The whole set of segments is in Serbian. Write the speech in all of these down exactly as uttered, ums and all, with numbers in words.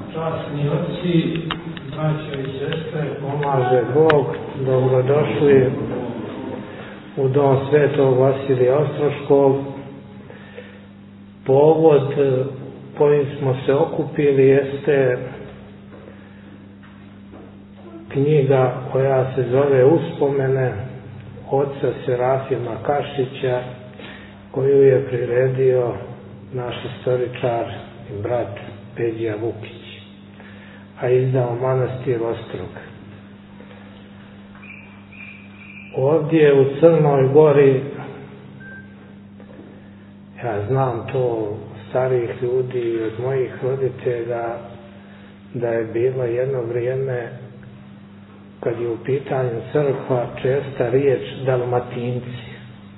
Časni oci, braćo i sestre, pomaže Bog, dobrodošli u dom Svetog Vasilija Ostroškog. Povod kojim smo se okupili jeste knjiga koja se zove Uspomene oca Serafima Kašića, koju je priredio naš istoričar i brat Peđa Vukić, a izdao manastir Ostrog. Ovdje u Crnoj Gori, ja znam to starijih ljudi i od mojih roditelja, da je bilo jedno vrijeme kad je u pitanju crkva česta riječ Dalmatinci.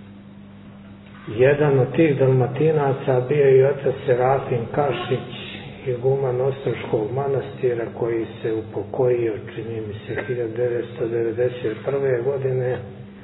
Jedan od tih Dalmatinaca bio je i otac Serafim Kašić, iguman Ostroškog manastira, koji se upokojio, čini mi se, hiljadu devetsto devedeset prve. godine.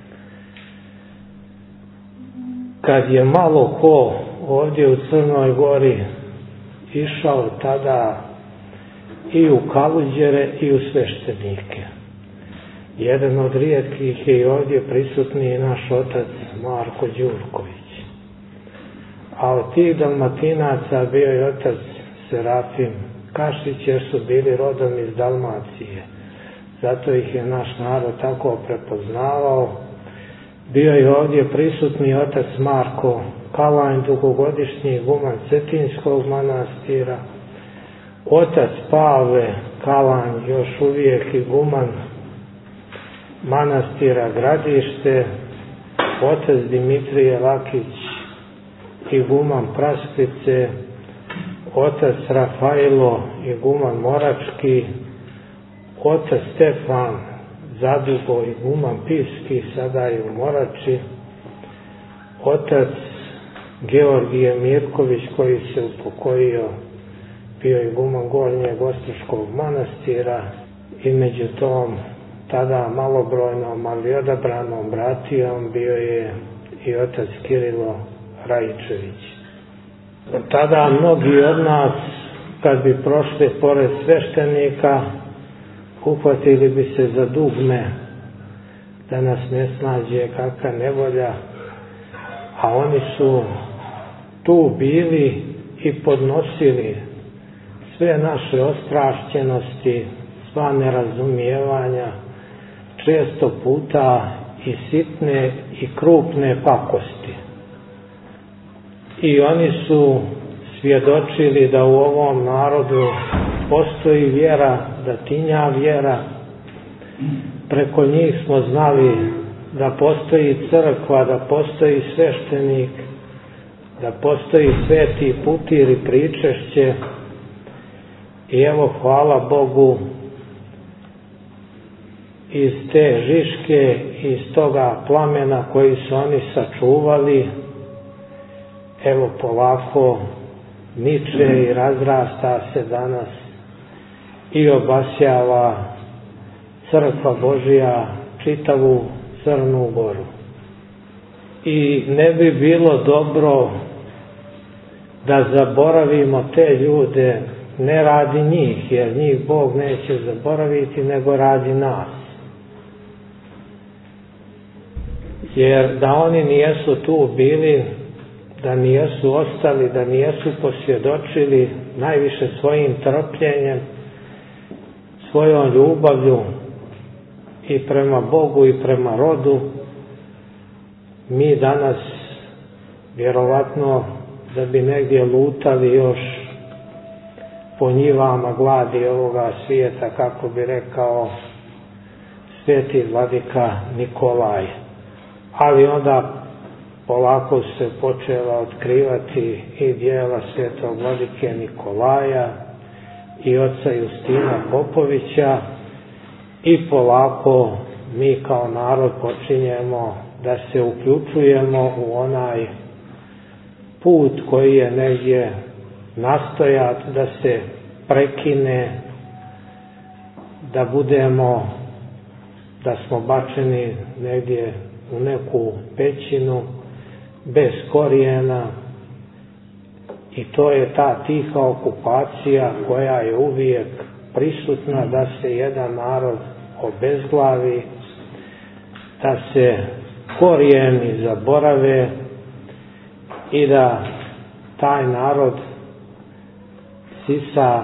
Kad je malo ko ovdje u Crnoj Gori išao tada i u kaluđere i u sveštenike. Jedan od rijetkih je i ovdje prisutni naš otac Marko Đurković. A od tih Dalmatinaca bio je otac Serafim Kašić, jer su bili rodom iz Dalmacije. Zato ih je naš narod tako prepoznavao. Bio je ovdje prisutni otac Marko Kalanj, dugogodišnji iguman Cetinskog manastira, otac Pavle Kalanj, još uvijek iguman manastira Gradište, otac Dimitrije Lakić, iguman Prasklice, otac Rafailo, iguman Morački, otac Stefan Zadugo, iguman Pivski, sada je u Morači, otac Georgije Mirković, koji se upokojio, bio iguman Gornjeg Ostroškog manastira, i među tom tada malobrojnom, ali odabranom bratijom bio je i otac Kirilo Rajičević. Tada mnogi od nas, kad bi prošli pored sveštenika, uhvatili bi se za dugme da nas ne snađe kakva nevolja, a oni su tu bili i podnosili sve naše ostrašćenosti, sva nerazumijevanja, često puta i sitne i krupne pakosti. I oni su svjedočili da u ovom narodu postoji vjera, da tinja vjera. Preko njih smo znali da postoji crkva, da postoji sveštenik, da postoji sveti putir i pričešće. I evo, hvala Bogu, iz te žiške, iz toga plamena koji su oni sačuvali, evo polako niče i razrasta se danas i obasjava crkva Božija čitavu Crnu Goru. I ne bi bilo dobro da zaboravimo te ljude, ne radi njih, jer njih Bog neće zaboraviti, nego radi nas. Jer da oni nijesu tu bili, da nijesu ostali, da nijesu posvjedočili najviše svojim trpljenjem, svojom ljubavlju i prema Bogu i prema rodu, mi danas vjerovatno da bi negdje lutali još po njivama gladi ovoga svijeta, kako bi rekao sveti vladika Nikolaj. Ali onda polako se počela otkrivati i djela svetog vladike Nikolaja i oca Justina Popovića, i polako mi kao narod počinjemo da se uključujemo u onaj put koji je negdje nastojat da se prekine, da budemo, da smo bačeni negdje u neku pećinu bez korijena I to je ta tiha okupacija koja je uvijek prisutna, da se jedan narod obezglavi, da se korijeni zaborave i da taj narod sisa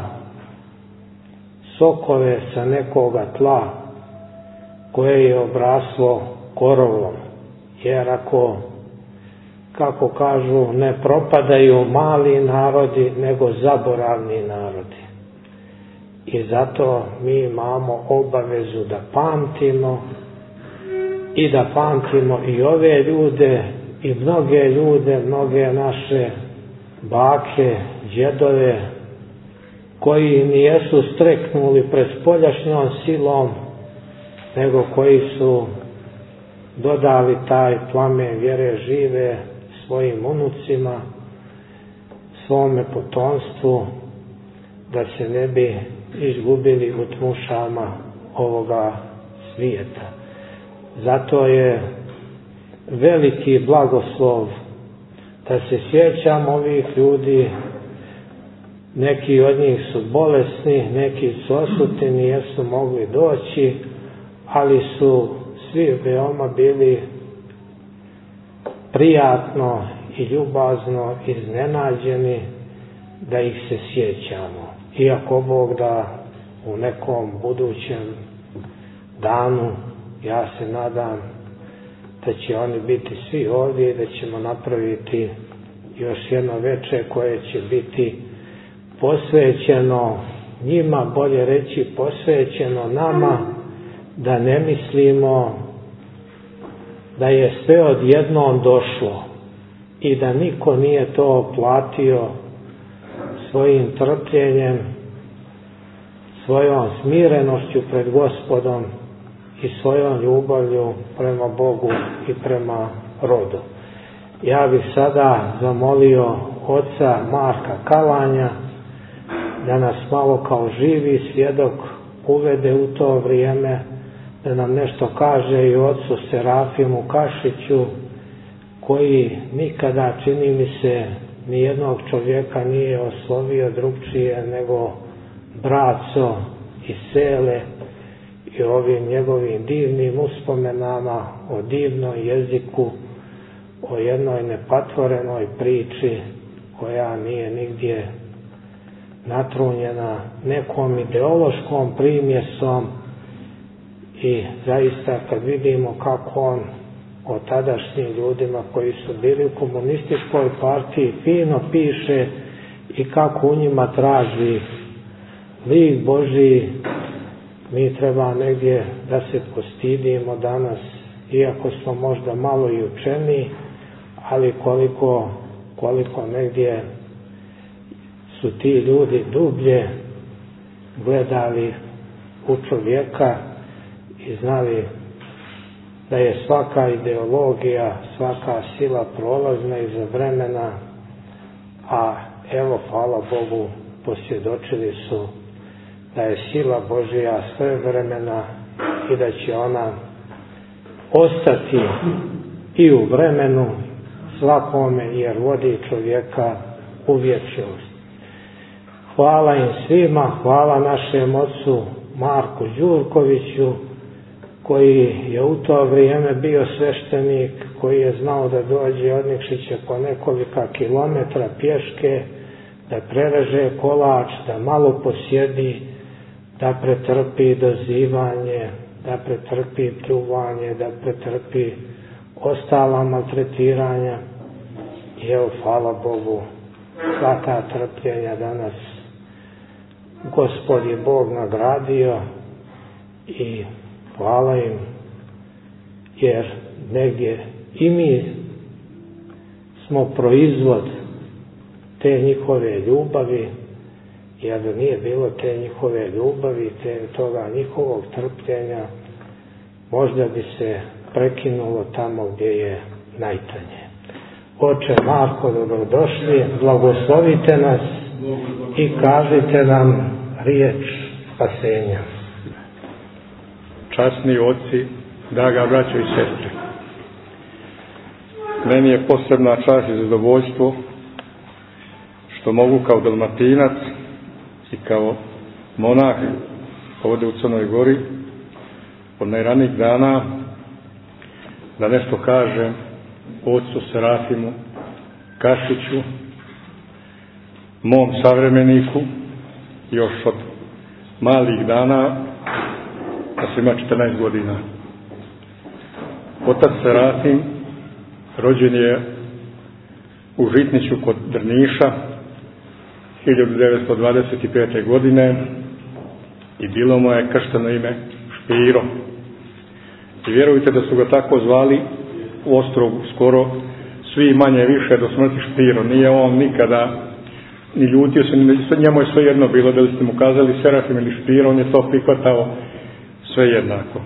sokove sa nekoga tla koje je obraslo korovom. Jer ako, kako kažu, ne propadaju mali narodi, nego zaboravni narodi. I zato mi imamo obavezu da pamtimo i da pamtimo i ove ljude i mnoge ljude, mnoge naše bake, djedove, koji nijesu streknuli pred spoljašnjom silom, nego koji su dodali taj plamen vjere žive svojim unucima, svome potomstvu, da se ne bi izgubili u tmušama ovoga svijeta. Zato je veliki blagoslov da se sjećamo ovih ljudi. Neki od njih su bolesni, neki su osuti, nijesu mogli doći, ali su svi veoma bili prijatno i ljubazno iznenađeni da ih se sjećamo. Iako Bog da u nekom budućem danu, ja se nadam da će oni biti svi ovdje i da ćemo napraviti još jedno večer koje će biti posvećeno njima, bolje reći posvećeno nama, da ne mislimo da je sve odjednom došlo i da niko nije to platio svojim trpljenjem, svojom smirenošću pred Gospodom i svojom ljubavlju prema Bogu i prema rodu. Ja bih sada zamolio oca Marka Kalanja da nas malo kao živi svjedok uvede u to vrijeme, da nam nešto kaže i ocu Serafimu Kašiću, koji nikada, čini mi se, nijednog čovjeka nije oslovio drugčije nego braco i sele, i ovim njegovim divnim uspomenama o divnom jeziku, o jednoj nepatvorenoj priči koja nije nigdje natrunjena nekom ideološkom primjesom. I zaista kad vidimo kako on o tadašnjim ljudima koji su bili u komunističkoj partiji fino piše i kako u njima traži lik Božji, mi treba negdje da se postidimo danas, iako smo možda malo i učeni, ali koliko, koliko negdje su ti ljudi dublje gledali u čovjeka i znali da je svaka ideologija, svaka sila prolazna iza vremena, a evo, hvala Bogu, posvjedočili su da je sila Božja sve vremena i da će ona ostati i u vremenu svakome, jer vodi čovjeka u vječnost. Hvala im svima, hvala našem ocu Marku Đurkoviću, koji je u to vrijeme bio sveštenik, koji je znao da dođe od Nikšića po nekolika kilometra pješke, da prereže kolač, da malo posjedi, da pretrpi dozivanje, da pretrpi pljuvanje, da pretrpi ostala maltretiranja. I evo, hvala Bogu, sva ta trpljenja danas Gospod je Bog nagradio i hvala im, jer negdje i mi smo proizvod te njihove ljubavi, jer da nije bilo te njihove ljubavi, te toga njihovog trpljenja, možda bi se prekinulo tamo gdje je najtanje. Oče Marko, dobrodošli, blagoslovite nas i kažite nam riječ spasenja. Časni oci, draga braćo i sestre, meni je posebna čast i zadovoljstvo što mogu kao Dalmatinac i kao monah ovdje u Crnoj Gori od najranijih dana da nešto kažem ocu Serafimu Kašiću, mom savremeniku, još od malih dana, da se ima četrnaest godina. Otac Serafim rođen je u Žitniću kod Drniša hiljadu devetsto dvadeset pete. godine i bilo mu je kršteno ime Špiro. I vjerujte da su ga tako zvali u Ostrogu skoro svi manje više do smrti Špiro. Nije on nikada ni ljutio se, njemu je sve jedno bilo da li ste mu kazali Serafim ili Špiro, on je to prihvatao sve jednako.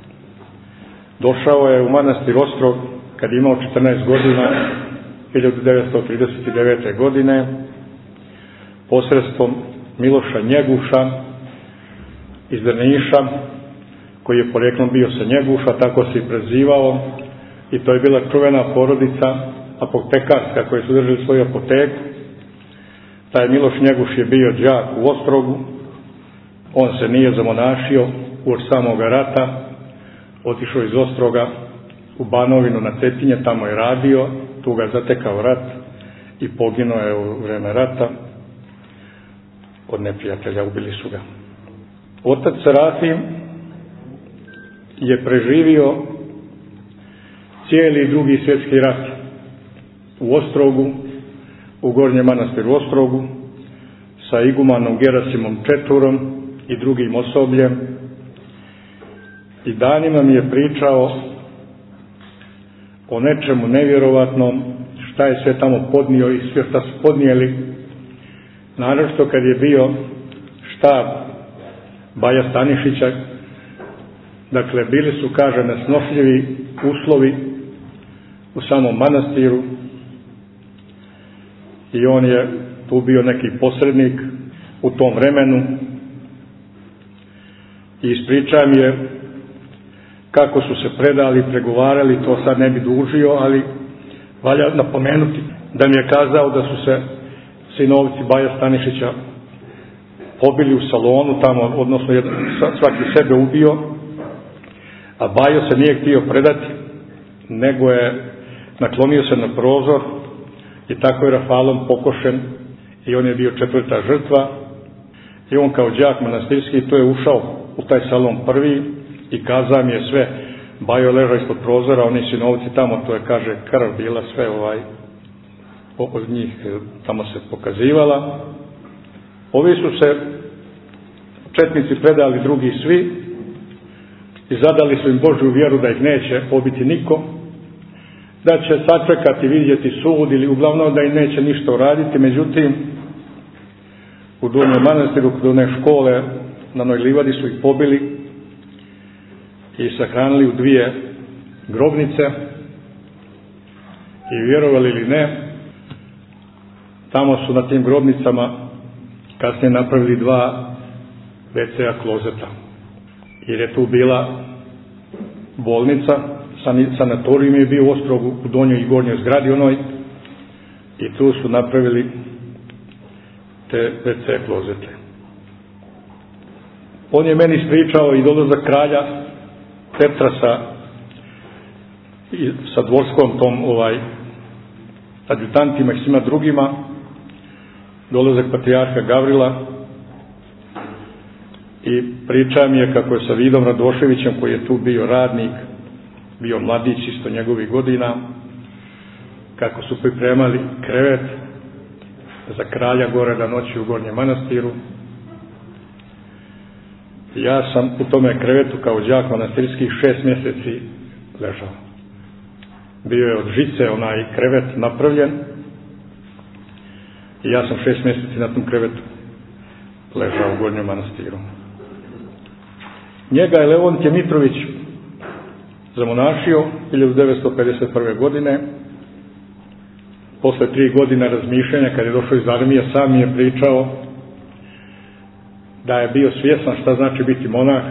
Došao je u manastir Ostrog kad je imao četrnaest godina hiljadu devetsto trideset devete. godine posredstvom Miloša Njeguša iz Drniša, koji je poreklom bio sa Njeguša, tako se i prezivao, i to je bila čuvena porodica apotekarska koji su držali svoju apoteku. Taj Miloš Njeguš je bio đak u Ostrogu, on se nije zamonašio uoči samoga rata, otišao iz Ostroga u Banovinu na Cetinje, tamo je radio, tu ga zatekao rat i poginuo je u vreme rata od neprijatelja, ubili su ga. Otac Serafim je preživio cijeli drugi svjetski rat u Ostrogu, u Gornjem manastiru Ostrogu, sa igumanom Gerasimom Četurom i drugim osobljem, i danima mi je pričao o nečemu nevjerovatnom, šta je sve tamo podnio i sve šta su podnijeli, naročito kad je bio štab Baja Stanišića. Dakle, bili su, kaže, nesnošljivi uslovi u samom manastiru i on je tu bio neki posrednik u tom vremenu i ispričao mi je kako su se predali, pregovarali, to sad ne bi dužio, ali valja napomenuti da mi je kazao da su se sinovci Baja Stanišića pobili u salonu tamo, odnosno jedan, svaki sebe ubio, a Bajo se nije htio predati, nego je naklonio se na prozor i tako je rafalom pokošen i on je bio četvrta žrtva. I on kao đak manastirski to je ušao u taj salon prvi i kazao mi je sve. Bajo ležao ispod prozora, oni sinovci tamo, to je, kaže, krv bila sve ovaj od njih tamo se pokazivala. Ovi su se četnici predali, drugi svi, i zadali su im Božju vjeru da ih neće pobiti niko, da će sačekati, vidjeti sud ili uglavnom da im neće ništa uraditi. Međutim, u Donjem manastiru kod one škole na onoj livadi su ih pobili i sahranili u dvije grobnice, i vjerovali ili ne, tamo su na tim grobnicama kasnije napravili dva ve ce-a klozeta, jer je tu bila bolnica, sanatorijum je bio u Ostrogu, u donjoj i gornjoj zgradi onoj, i tu su napravili te ve ce klozete. On je meni ispričao i dolazak kralja Petra sa, sa dvorskom tom ovaj adjutantima i svima drugima, dolazak patrijarha Gavrila, i priča mi je kako je sa Vidom Radoševićem, koji je tu bio radnik, bio mladić isto njegovih godina, kako su pripremali krevet za kralja gore da noći u Gornjem manastiru. Ja sam u tome krevetu kao đak manastirskih šest mjeseci ležao. Bio je od žice onaj krevet napravljen i ja sam šest mjeseci na tom krevetu ležao u Gornjem manastiru. Njega je Leontije Mitrović zamonašio hiljadu devetsto pedeset prve. godine. Posle tri godine razmišljanja, kad je došao iz armije, sam mi je pričao da je bio svjestan šta znači biti monah,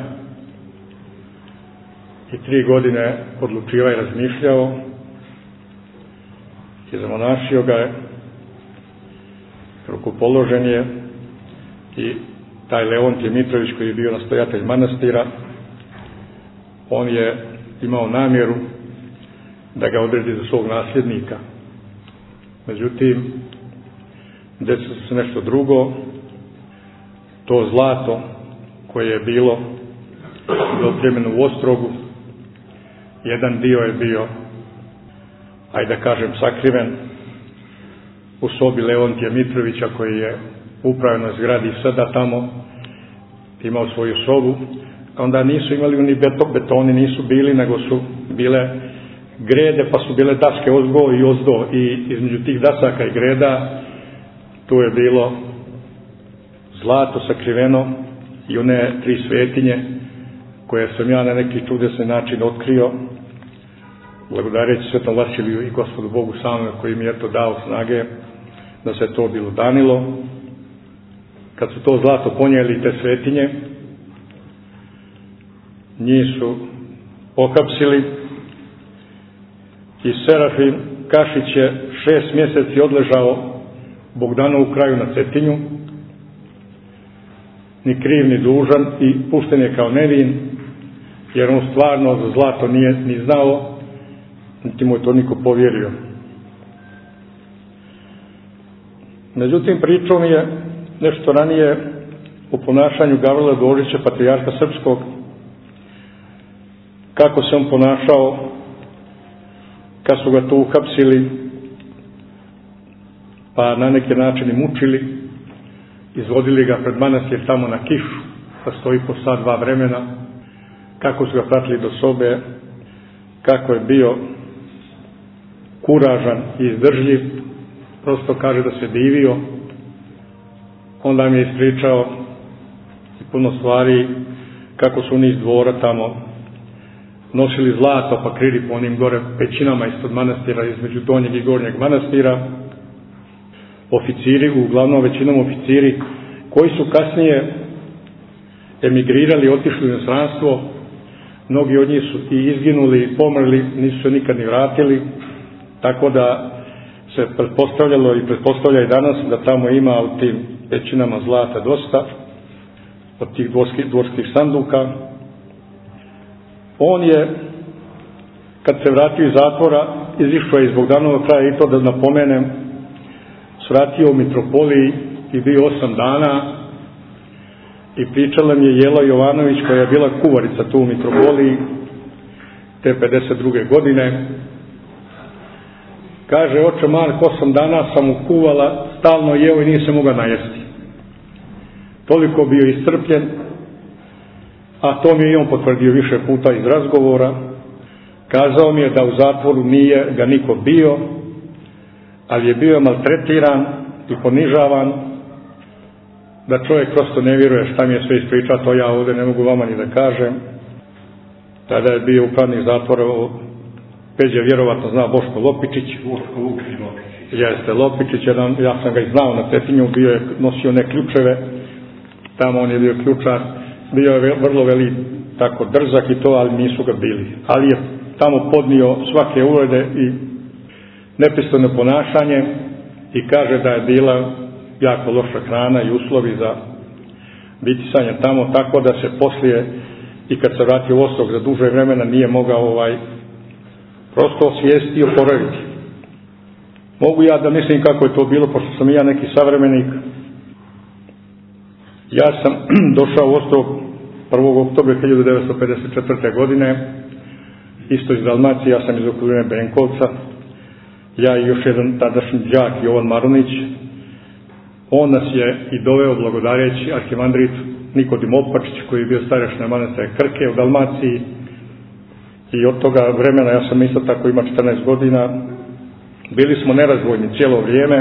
i tri godine odlučivao i razmišljao i zamonašio ga je. položen je i taj Leontije Mitrović koji je bio nastojatelj manastira, on je imao namjeru da ga odredi za svog nasljednika. Međutim, desilo se nešto drugo. To zlato koje je bilo dopremljeno u Ostrogu, jedan dio je bio, ajde da kažem, sakriven u sobi Leontija Mitrovića koji je u upravnoj zgradi sada tamo imao svoju sobu. Onda nisu imali ni beton, betoni nisu bili, nego su bile grede, pa su bile daske ozgo i ozdo, i između tih dasaka i greda tu je bilo zlato sakriveno i one tri svetinje koje sam ja na neki čudesni način otkrio, blagodareći Svetom Vasiliju i Gospodu Bogu samome koji mi je to dao snage da se to bilo danilo. Kad su to zlato ponijeli, te svetinje, njih su pohapsili i Serafim Kašić je šest mjeseci odležao Bogdanovu kraju na Cetinju, ni kriv ni dužan, i pušten je kao nevin, jer on stvarno za zlato nije ni znao, niti mu je to niko povjerio. Međutim, pričao mi je nešto ranije o ponašanju Gavrila Dožića, patrijarha srpskog, kako se on ponašao kad su ga tu uhapsili, pa na neki način i mučili, izvodili ga pred manastir tamo na kišu, da stoji po sat dva vremena, kako su ga pratili do sobe, kako je bio kuražan i izdržljiv, prosto kaže da se divio. Onda mi je ispričao puno stvari, kako su oni iz dvora tamo nosili zlato pa krili po onim gore pećinama ispod manastira, između donjeg i gornjeg manastira. Oficiri, uglavnom većinom oficiri koji su kasnije emigrirali, otišli u inostranstvo, mnogi od njih su i izginuli i pomrli, nisu se nikad ni vratili, tako da se pretpostavljalo i pretpostavlja i danas da tamo ima u tim pećinama zlata dosta, od tih dvorskih, dvorskih sanduka. On je, kad se vratio iz zatvora, izišao je iz Bogdanovog kraja, i to da napomenem, svratio u mitropoliji i bio osam dana, i pričala mi je Jela Jovanović, koja je bila kuvarica tu u mitropoliji te pedeset druge godine. Kaže, oče Mark, osam dana sam mu kuvala, stalno jeo i nije se mogao najesti. Toliko bio iscrpljen, a to mi je i on potvrdio više puta iz razgovora. Kazao mi je da u zatvoru nije ga niko bio, ali je bio maltretiran i ponižavan, da čovjek prosto ne vjeruje šta mi je sve ispričao, to ja ovdje ne mogu vama ni da kažem. Tada je bio upravnik zatvora, Peđa vjerovatno zna, Boško Lopičić. Boško Lukić Lopičić. Jeste, Lopičić, jedan, ja sam ga i znao na Cetinju, bio je, nosio ne ključeve, tamo on je bio ključar, bio je vrlo veli tako drzak i to, ali nisu ga bili. Ali je tamo podnio svake uvrede i nepristojno ponašanje, i kaže da je bila jako loša hrana i uslovi za bitisanje tamo, tako da se poslije, i kad se vratio u Ostrog za duže vremena, nije mogao ovaj prosto osvijesti i oporaviti. Mogu ja da mislim kako je to bilo, pošto sam i ja neki savremenik. Ja sam došao u Ostrog prvog oktobra hiljadu devetsto pedeset četvrte. godine, isto iz Dalmacije, ja sam iz okoline Benkovca, ja i još jedan tadašnji đak, Jovan Marunić. On nas je i doveo blagodareći arhimandrit Nikodim Opačić, koji je bio starešina manastira Krke u Dalmaciji, i od toga vremena, ja sam isto tako imao četrnaest godina, bili smo nerazdvojni cijelo vrijeme.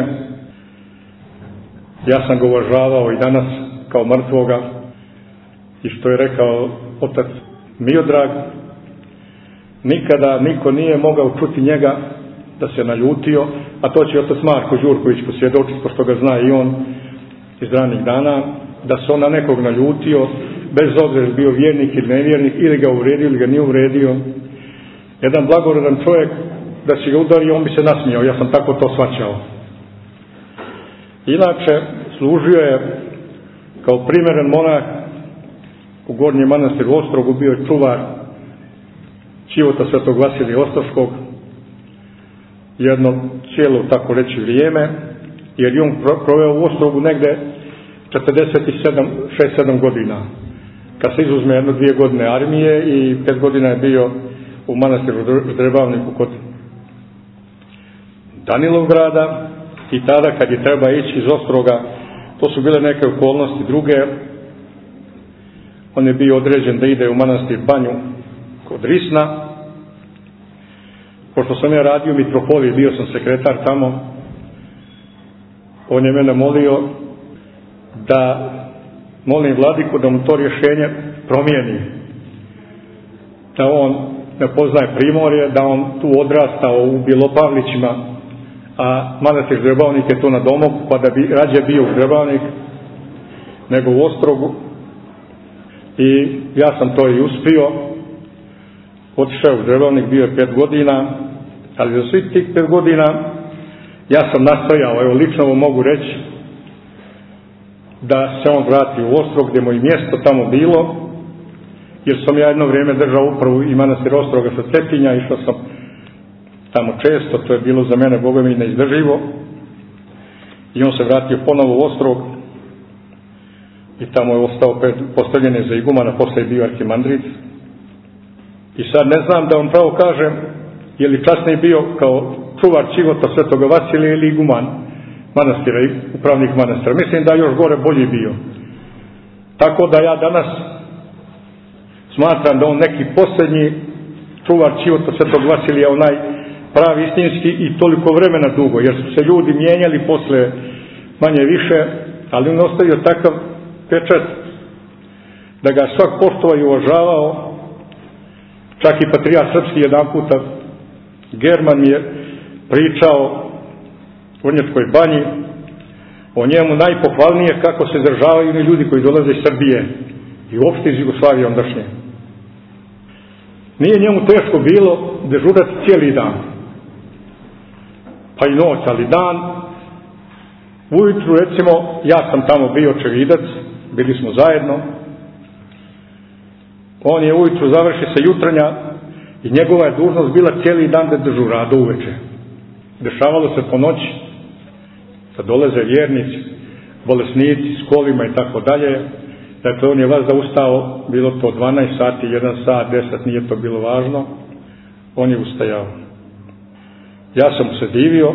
Ja sam ga uvažavao i danas kao mrtvoga, i što je rekao otac Miodrag, nikada niko nije mogao čuti njega da se naljutio, a to će otac Marko Đurković posvjedočiti, pošto ga zna i on iz ranih dana, da se on na nekog naljutio, bez obzira bio vjernik ili nevjernik, ili ga uvredio ili ga nije uvredio. Jedan blagorodan čovjek, da si ga udario, on bi se nasmijao, ja sam tako to shvaćao. Inače, služio je kao primjeren monah u Gornjem manastiru u Ostrogu, bio je čuvar čivota Svetog Vasilija Ostroškog jedno cijelo, tako reći, vrijeme, jer je on proveo u Ostrogu negde četrdeset šest sedam godina. Kad se izuzme jedno dvije godine armije i pet godina je bio u manastiru Ždrebavniku kod Danilovgrada, i tada kad je treba ići iz Ostroga, to su bile neke okolnosti druge, on je bio određen da ide u manastir Banju kod Risna. Pošto sam ja radio u mitropoliji, bio sam sekretar tamo, on je mene molio da molim vladiku da mu to rješenje promijeni, da on ne poznaje Primorje, da on tu odrastao u Bilopavlićima, a manastir Ždrebavnik je to na Domoku, pa da bi rađe bio u Ždrebavnik nego u Ostrogu. I ja sam to i uspio, otišao u Ždrebavnik, bio je pet godina, ali za svih tih pet godina ja sam nastojao, evo lično ovo mogu reći, da se on vrati u Ostrog, gdje mu je mjesto tamo bilo, jer sam ja jedno vrijeme držao upravu i manastir Ostroga sa Cetinja, išao sam tamo često, to je bilo za mene Boga mi neizdrživo, i on se vratio ponovo u Ostrog i tamo je ostao postavljen je za igumana, posle je bio arhimandrit. I sad ne znam da on pravo kažem je li časniji bio kao čuvar čivota Svetoga Vasilija ili iguman manastira i upravnik manastira. Mislim da još gore bolji bio. Tako da ja danas smatram da on neki posljednji čuvar čivota Svetog Vasilija, onaj pravi istinski, i toliko vremena dugo, jer su se ljudi mijenjali posle manje više, ali on ostavio takav pečat da ga svak poštovao i uvažavao. Čak i patrijarh srpski jedan puta German mi je pričao o Vrnjačkoj Banji, o njemu najpohvalnije kako se državaju oni ljudi koji dolaze iz Srbije i uopšte iz Jugoslavije ondašnje. Nije njemu teško bilo dežurati cijeli dan, pa i noć, ali dan. Ujutru, recimo, ja sam tamo bio očevidac, bili smo zajedno, on je ujutru završi se jutranja i njegova je dužnost bila cijeli dan da dežura do uveče. Dešavalo se po noći da dolaze vjernici, bolesnici s kolima i tako dalje. Dakle, on je vas da ustao, bilo to dvanaest sati, jedan sat, deset, nije to bilo važno, on je ustajao. Ja sam se divio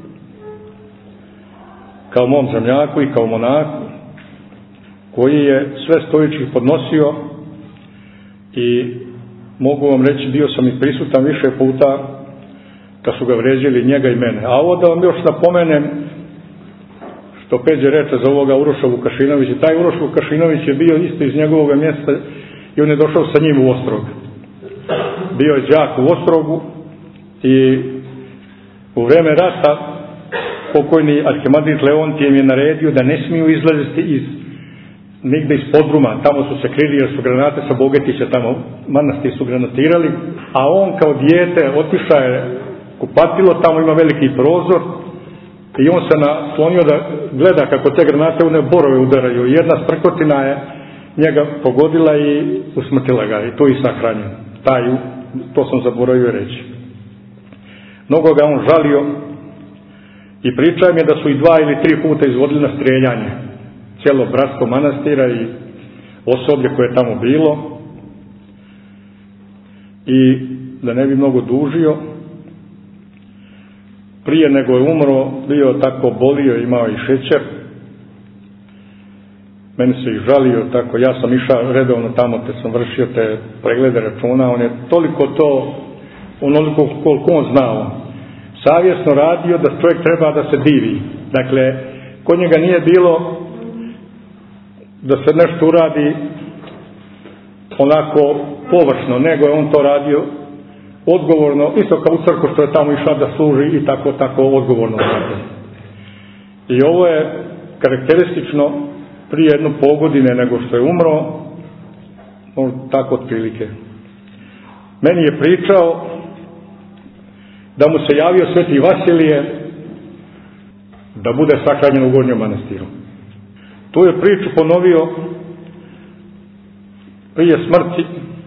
kao mom zemljaku i kao monaku koji je sve stojički podnosio, i mogu vam reći, bio sam i prisutan više puta kad su ga vređali njega i mene. A ovo da vam još napomenem, što Peđe reče za ovoga Uroša Vukašinovića, taj Uroš Vukašinović je bio isto iz njegovog mjesta i on je došao sa njim u Ostrog. Bio je đak u Ostrogu i u vreme rata pokojni arhimandrit Leontije im je naredio da ne smiju izlaziti iz nigde iz podruma, tamo su se krili jer su granate sa Bogetića tamo manastir su granatirali, a on kao dijete otišao je kupatilo, tamo ima veliki prozor i on se naslonio da gleda kako te granate u ne borove udaraju. Jedna sprkotina je njega pogodila i usmrtila ga i to je sahranjen. Taj, to sam zaboravio reći. Mnogo ga on žalio i pričao mi je da su i dva ili tri puta izvodili na streljanje cijelo bratstvo manastira i osoblje koje je tamo bilo. I da ne bi mnogo dužio, prije nego je umro, bio tako bolio, imao i šećer, meni se i žalio, tako ja sam išao redovno tamo te sam vršio te preglede računa, on je toliko to, onoliko koliko on znao, savjesno radio da čovjek treba da se divi. Dakle, kod njega nije bilo da se nešto uradi onako površno, nego je on to radio odgovorno, isto kao u crkvu što je tamo išao da služi i tako, tako odgovorno radio. I ovo je karakteristično prije jedno pol godine nego što je umro, tako otprilike. Meni je pričao da mu se javio Sveti Vasilije da bude sahranjen u Gornjem manastiru. Tu je priču ponovio prije smrti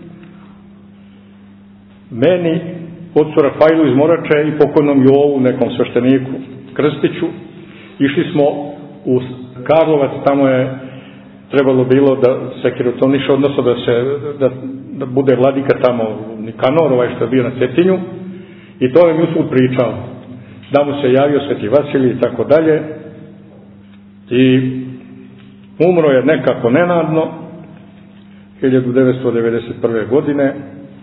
meni, ocu Rafailu iz Morače i pokojnom Jovu, nekom svešteniku Krstiću. Išli smo u Karlovac, tamo je trebalo bilo da se kirotoniše, odnosno da se da, da bude vladika tamo Nikanor, ovaj što je bio na Cetinju, i to je mi usput pričao da mu se javio Sveti Vasilij i tako dalje, i umro je nekako nenadno hiljadu devetsto devedeset prve. godine,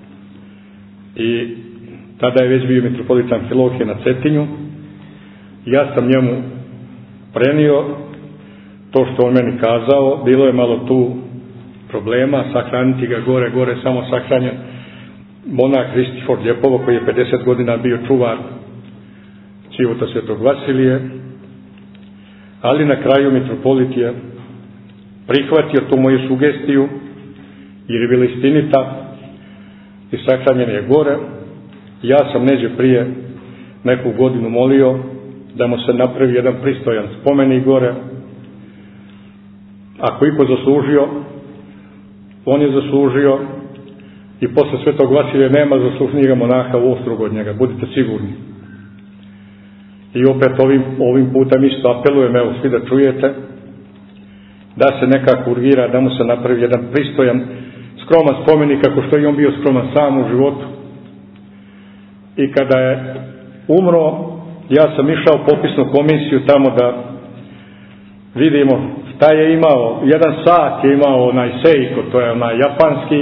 i tada je već bio mitropolit Amfilohije na Cetinju. Ja sam njemu prenio to što on meni kazao. Bilo je malo tu problema, sahraniti ga gore, gore samo sahranjen monah Hristifor Ljepovo, koji je pedeset godina bio čuvar Ćivota Svetog Vasilije, ali na kraju mitropolit je prihvatio tu moju sugestiju, jer je bila istinita, i sahranjen je gore. Ja sam neđe prije neku godinu molio da mu se napravi jedan pristojan spomenik gore. Ako iko zaslužio, on je zaslužio, i posle Svetog Vasilija nema zaslužnijega monaha u Ostrogu od njega, budite sigurni. I opet ovim, ovim putem isto apelujem, evo svi da čujete, da se nekako urgira, da mu se napravi jedan pristojan, skroman spomenik, kako što je on bio skroman sam u životu. I kada je umro, ja sam išao u popisnu komisiju tamo da vidimo šta je imao. Jedan sat je imao onaj Seiko, to je onaj japanski,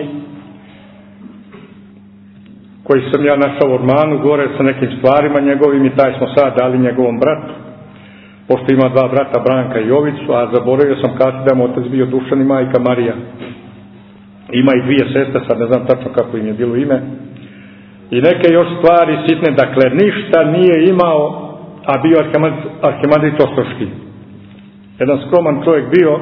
koji sam ja našao u ormanu gore sa nekim stvarima njegovim, i taj smo sad dali njegovom bratu, pošto ima dva brata, Branka i Jovicu, a zaboravio sam kazati da mu otac bio Dušan i majka Marija. Ima i dvije sestre, sad ne znam tačno kako im je bilo ime. I neke još stvari sitne, dakle ništa nije imao, a bio arhimandrit Ostroški. Jedan skroman čovjek bio,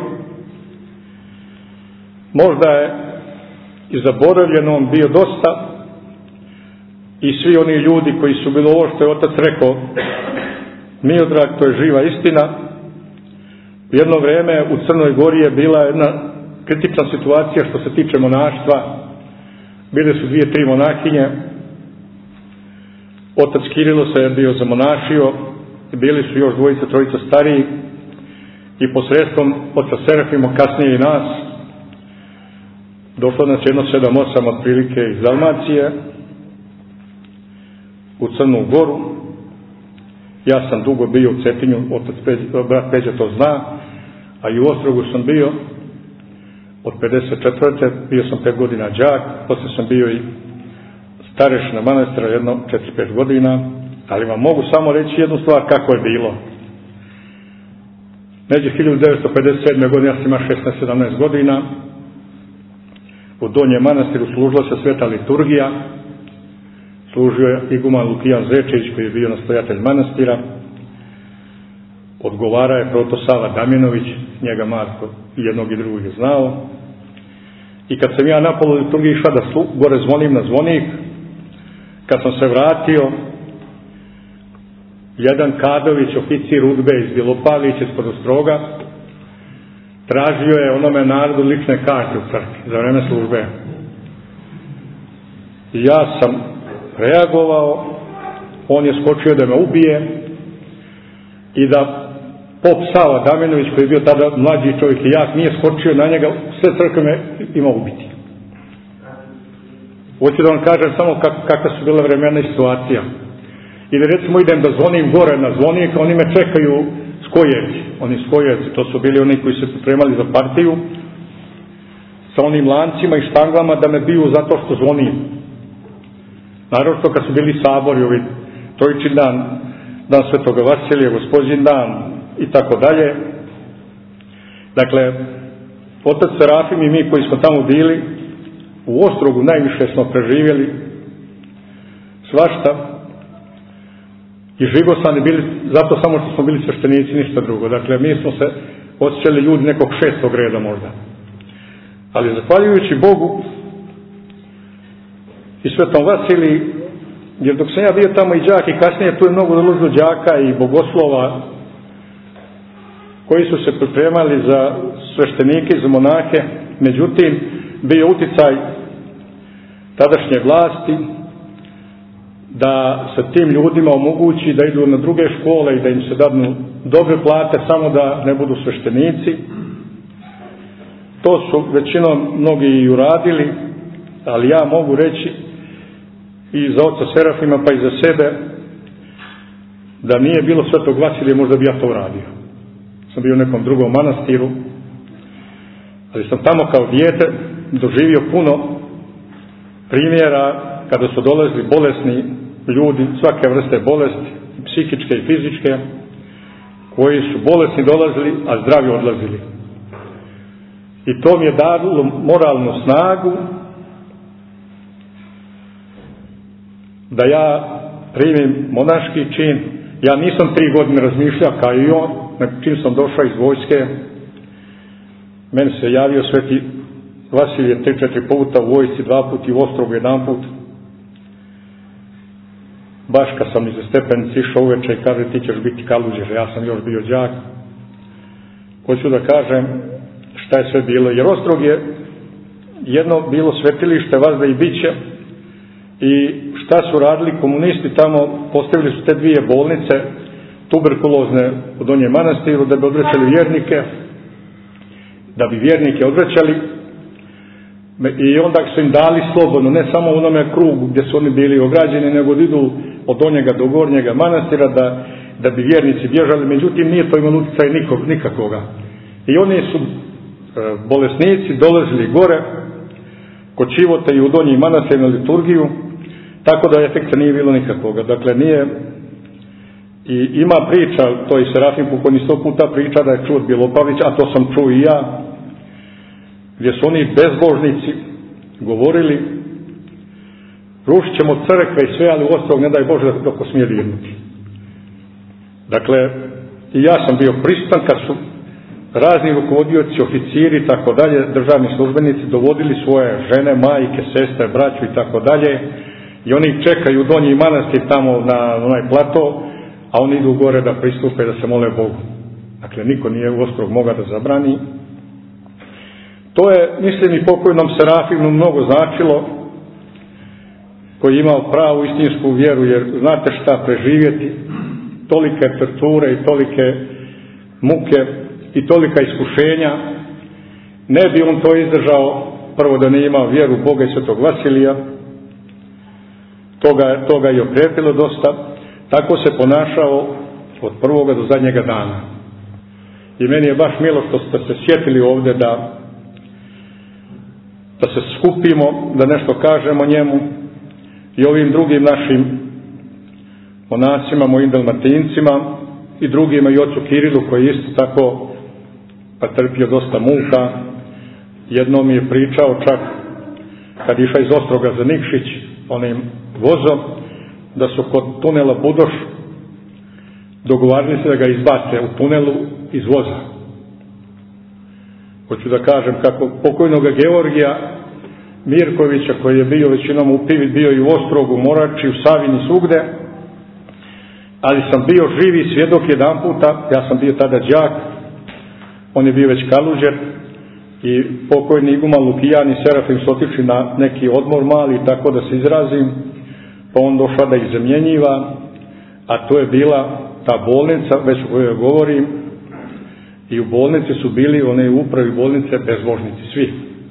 možda je i zaboravljen on bio dosta, i svi oni ljudi koji su bilo ovo što je otac rekao, Miodrag, to je živa istina. U jedno vreme u Crnoj Gori je bila jedna kritična situacija što se tiče monaštva. Bile su dvije, tri monahinje. Otac Kirilo se je bio zamonašio, bili su još dvojica, trojica stariji, i posredstvom oca Serafima, kasnije i nas, došlo nas jedno sedam, osam otprilike iz Dalmacije u Crnu Goru. Ja sam dugo bio u Cetinju, otac Peđa, brat Peđa to zna, a i u Ostrogu sam bio od pedeset četvrte. Bio sam pet godina đak, posle sam bio i starešina manastira jedno četiri pet godina, ali vam mogu samo reći jednu stvar kako je bilo. Neđe hiljadu devetsto pedeset sedme. godine, ja sam imao šesnaest sedamnaest godina, u Donjem manastiru služila se sveta liturgija. Služio je iguman Lukijan Zečević, koji je bio nastojatelj manastira. Odgovara je proto Sava Damjanović, njega Marko i jednog i drugog je znao. I kad sam ja na polu liturgiji išao da slu, gore zvonim na zvonik, kad sam se vratio, jedan Kadović, oficir udbe iz Bjelopalića, ispod Ostroga, tražio je onome narodu lične karte u crkvi za vreme službe. I ja sam reagovao, on je skočio da me ubije, i da pop Sava Damjanović, koji je bio tada mlađi čovjek i jak, nije skočio na njega, sve crkve me ima ubiti. Hoću da vam kažem samo kak, kakva su bila vremena i situacija. I da recimo idem da zvonim gore na zvonik, oni me čekaju skojevci. Oni skojevci, to su bili oni koji se pripremali za partiju, sa onim lancima i štanglama da me biju zato što zvonim. Naravno što kad su bili sabori, ovi Trojičin dan, dan Svetoga Vasilija, Gospodin dan i tako dalje. Dakle, otac Serafim i mi koji smo tamo bili, u Ostrogu najviše smo preživjeli svašta i žigosani bili, zato samo što smo bili sveštenici, ništa drugo. Dakle, mi smo se osjećali ljudi nekog šestog reda možda. Ali zahvaljujući Bogu i Svetom Vasiliji, jer dok sam ja bio tamo i đak i kasnije tu je mnogo dolazilo đaka i bogoslova koji su se pripremali za sveštenike i za monahe, međutim bio uticaj tadašnje vlasti da se tim ljudima omogući da idu na druge škole i da im se dadnu dobre plate, samo da ne budu sveštenici. To su većinom mnogi i uradili, ali ja mogu reći i za oca Serafima pa i za sebe da nije bilo Svetog Vasilija, možda bi ja to uradio. Sam bio u nekom drugom manastiru, ali sam tamo kao dijete doživio puno primjera kada su dolazili bolesni ljudi, svake vrste bolesti, psihičke i fizičke, koji su bolesni dolazili, a zdravi odlazili. I to mi je dalo moralnu snagu da ja primim monaški čin. Ja nisam tri godine razmišljao kao i on, čim sam došao iz vojske, meni se javio Sveti Vasilije tri, četiri puta u vojsci, dva put i u Ostrogu jedan put. Baš kad sam iz stepenice išao uveče i kaže ti ćeš biti kaluđer, ja sam još bio đak. Hoću da kažem šta je sve bilo, jer Ostrog je jedno bilo svetilište, vazda i biće, i šta su radili komunisti tamo, postavili su te dvije bolnice tuberkulozne u Donjem Manastiru da bi odvraćali vjernike, da bi vjernike odvraćali, i onda su im dali slobodno, ne samo u onome krugu gdje su oni bili ograđeni, nego da idu od Donjega do Gornjega Manastira da, da bi vjernici bježali, međutim nije to imalo utjecaj nikog, nikakoga. I oni su e, bolesnici dolazili gore kod Čivota i u Donji Manastir na liturgiju, tako da efekta nije bilo nikakvoga. Dakle, nije, i ima priča, to i Serafim pokojni sto puta priča da je čuo Bjelopavić, a to sam čuo i ja, gdje su oni bezbožnici govorili rušit ćemo crkve i sve, ali u Ostrog ne daj Bože dok smije dirnuti. Dakle, i ja sam bio prisutan kad su razni rukovodioci, oficiri i tako dalje, državni službenici dovodili svoje žene, majke, sestre, braću i tako dalje, i oni čekaju u Donji Manastir tamo na onaj plato, a oni idu gore da pristupe, da se mole Bogu. Dakle, niko nije u Ostrog mogao da zabrani. To je, mislim, i pokojnom Serafimu mnogo značilo, koji je imao pravu istinsku vjeru, jer znate šta, preživjeti tolike torture i tolike muke i tolika iskušenja, ne bi on to izdržao, prvo da ne imao vjeru Boga i Svetog Vasilija, toga, toga je oprijetilo dosta, tako se ponašao od prvoga do zadnjega dana. I meni je baš milo što ste se sjetili ovdje da da se skupimo, da nešto kažemo njemu i ovim drugim našim monacima, mojim dalmatincima i drugima, i ocu Kirilu koji isto tako pretrpio dosta muka. Jednom mi je pričao čak kad išao iz Ostroga za Nikšić onim vozom, da su kod tunela Budoš dogovarali se da ga izbace u tunelu iz voza. Hoću da kažem kako pokojnoga Georgija Mirkovića, koji je bio većinom u Pivi, bio i u Ostrogu, Morači, u Savini, svugde, ali sam bio živi svjedok jedan puta, ja sam bio tada đak, on je bio već kaluđer, i pokojni iguman Lukijan i Serafim su otišli na neki odmor mali, tako da se izrazim, pa on došao da ih zamjenjiva, a to je bila ta bolnica, već o kojoj govorim, i u bolnici su bili, one u upravi bolnice, bezbožnici, svi.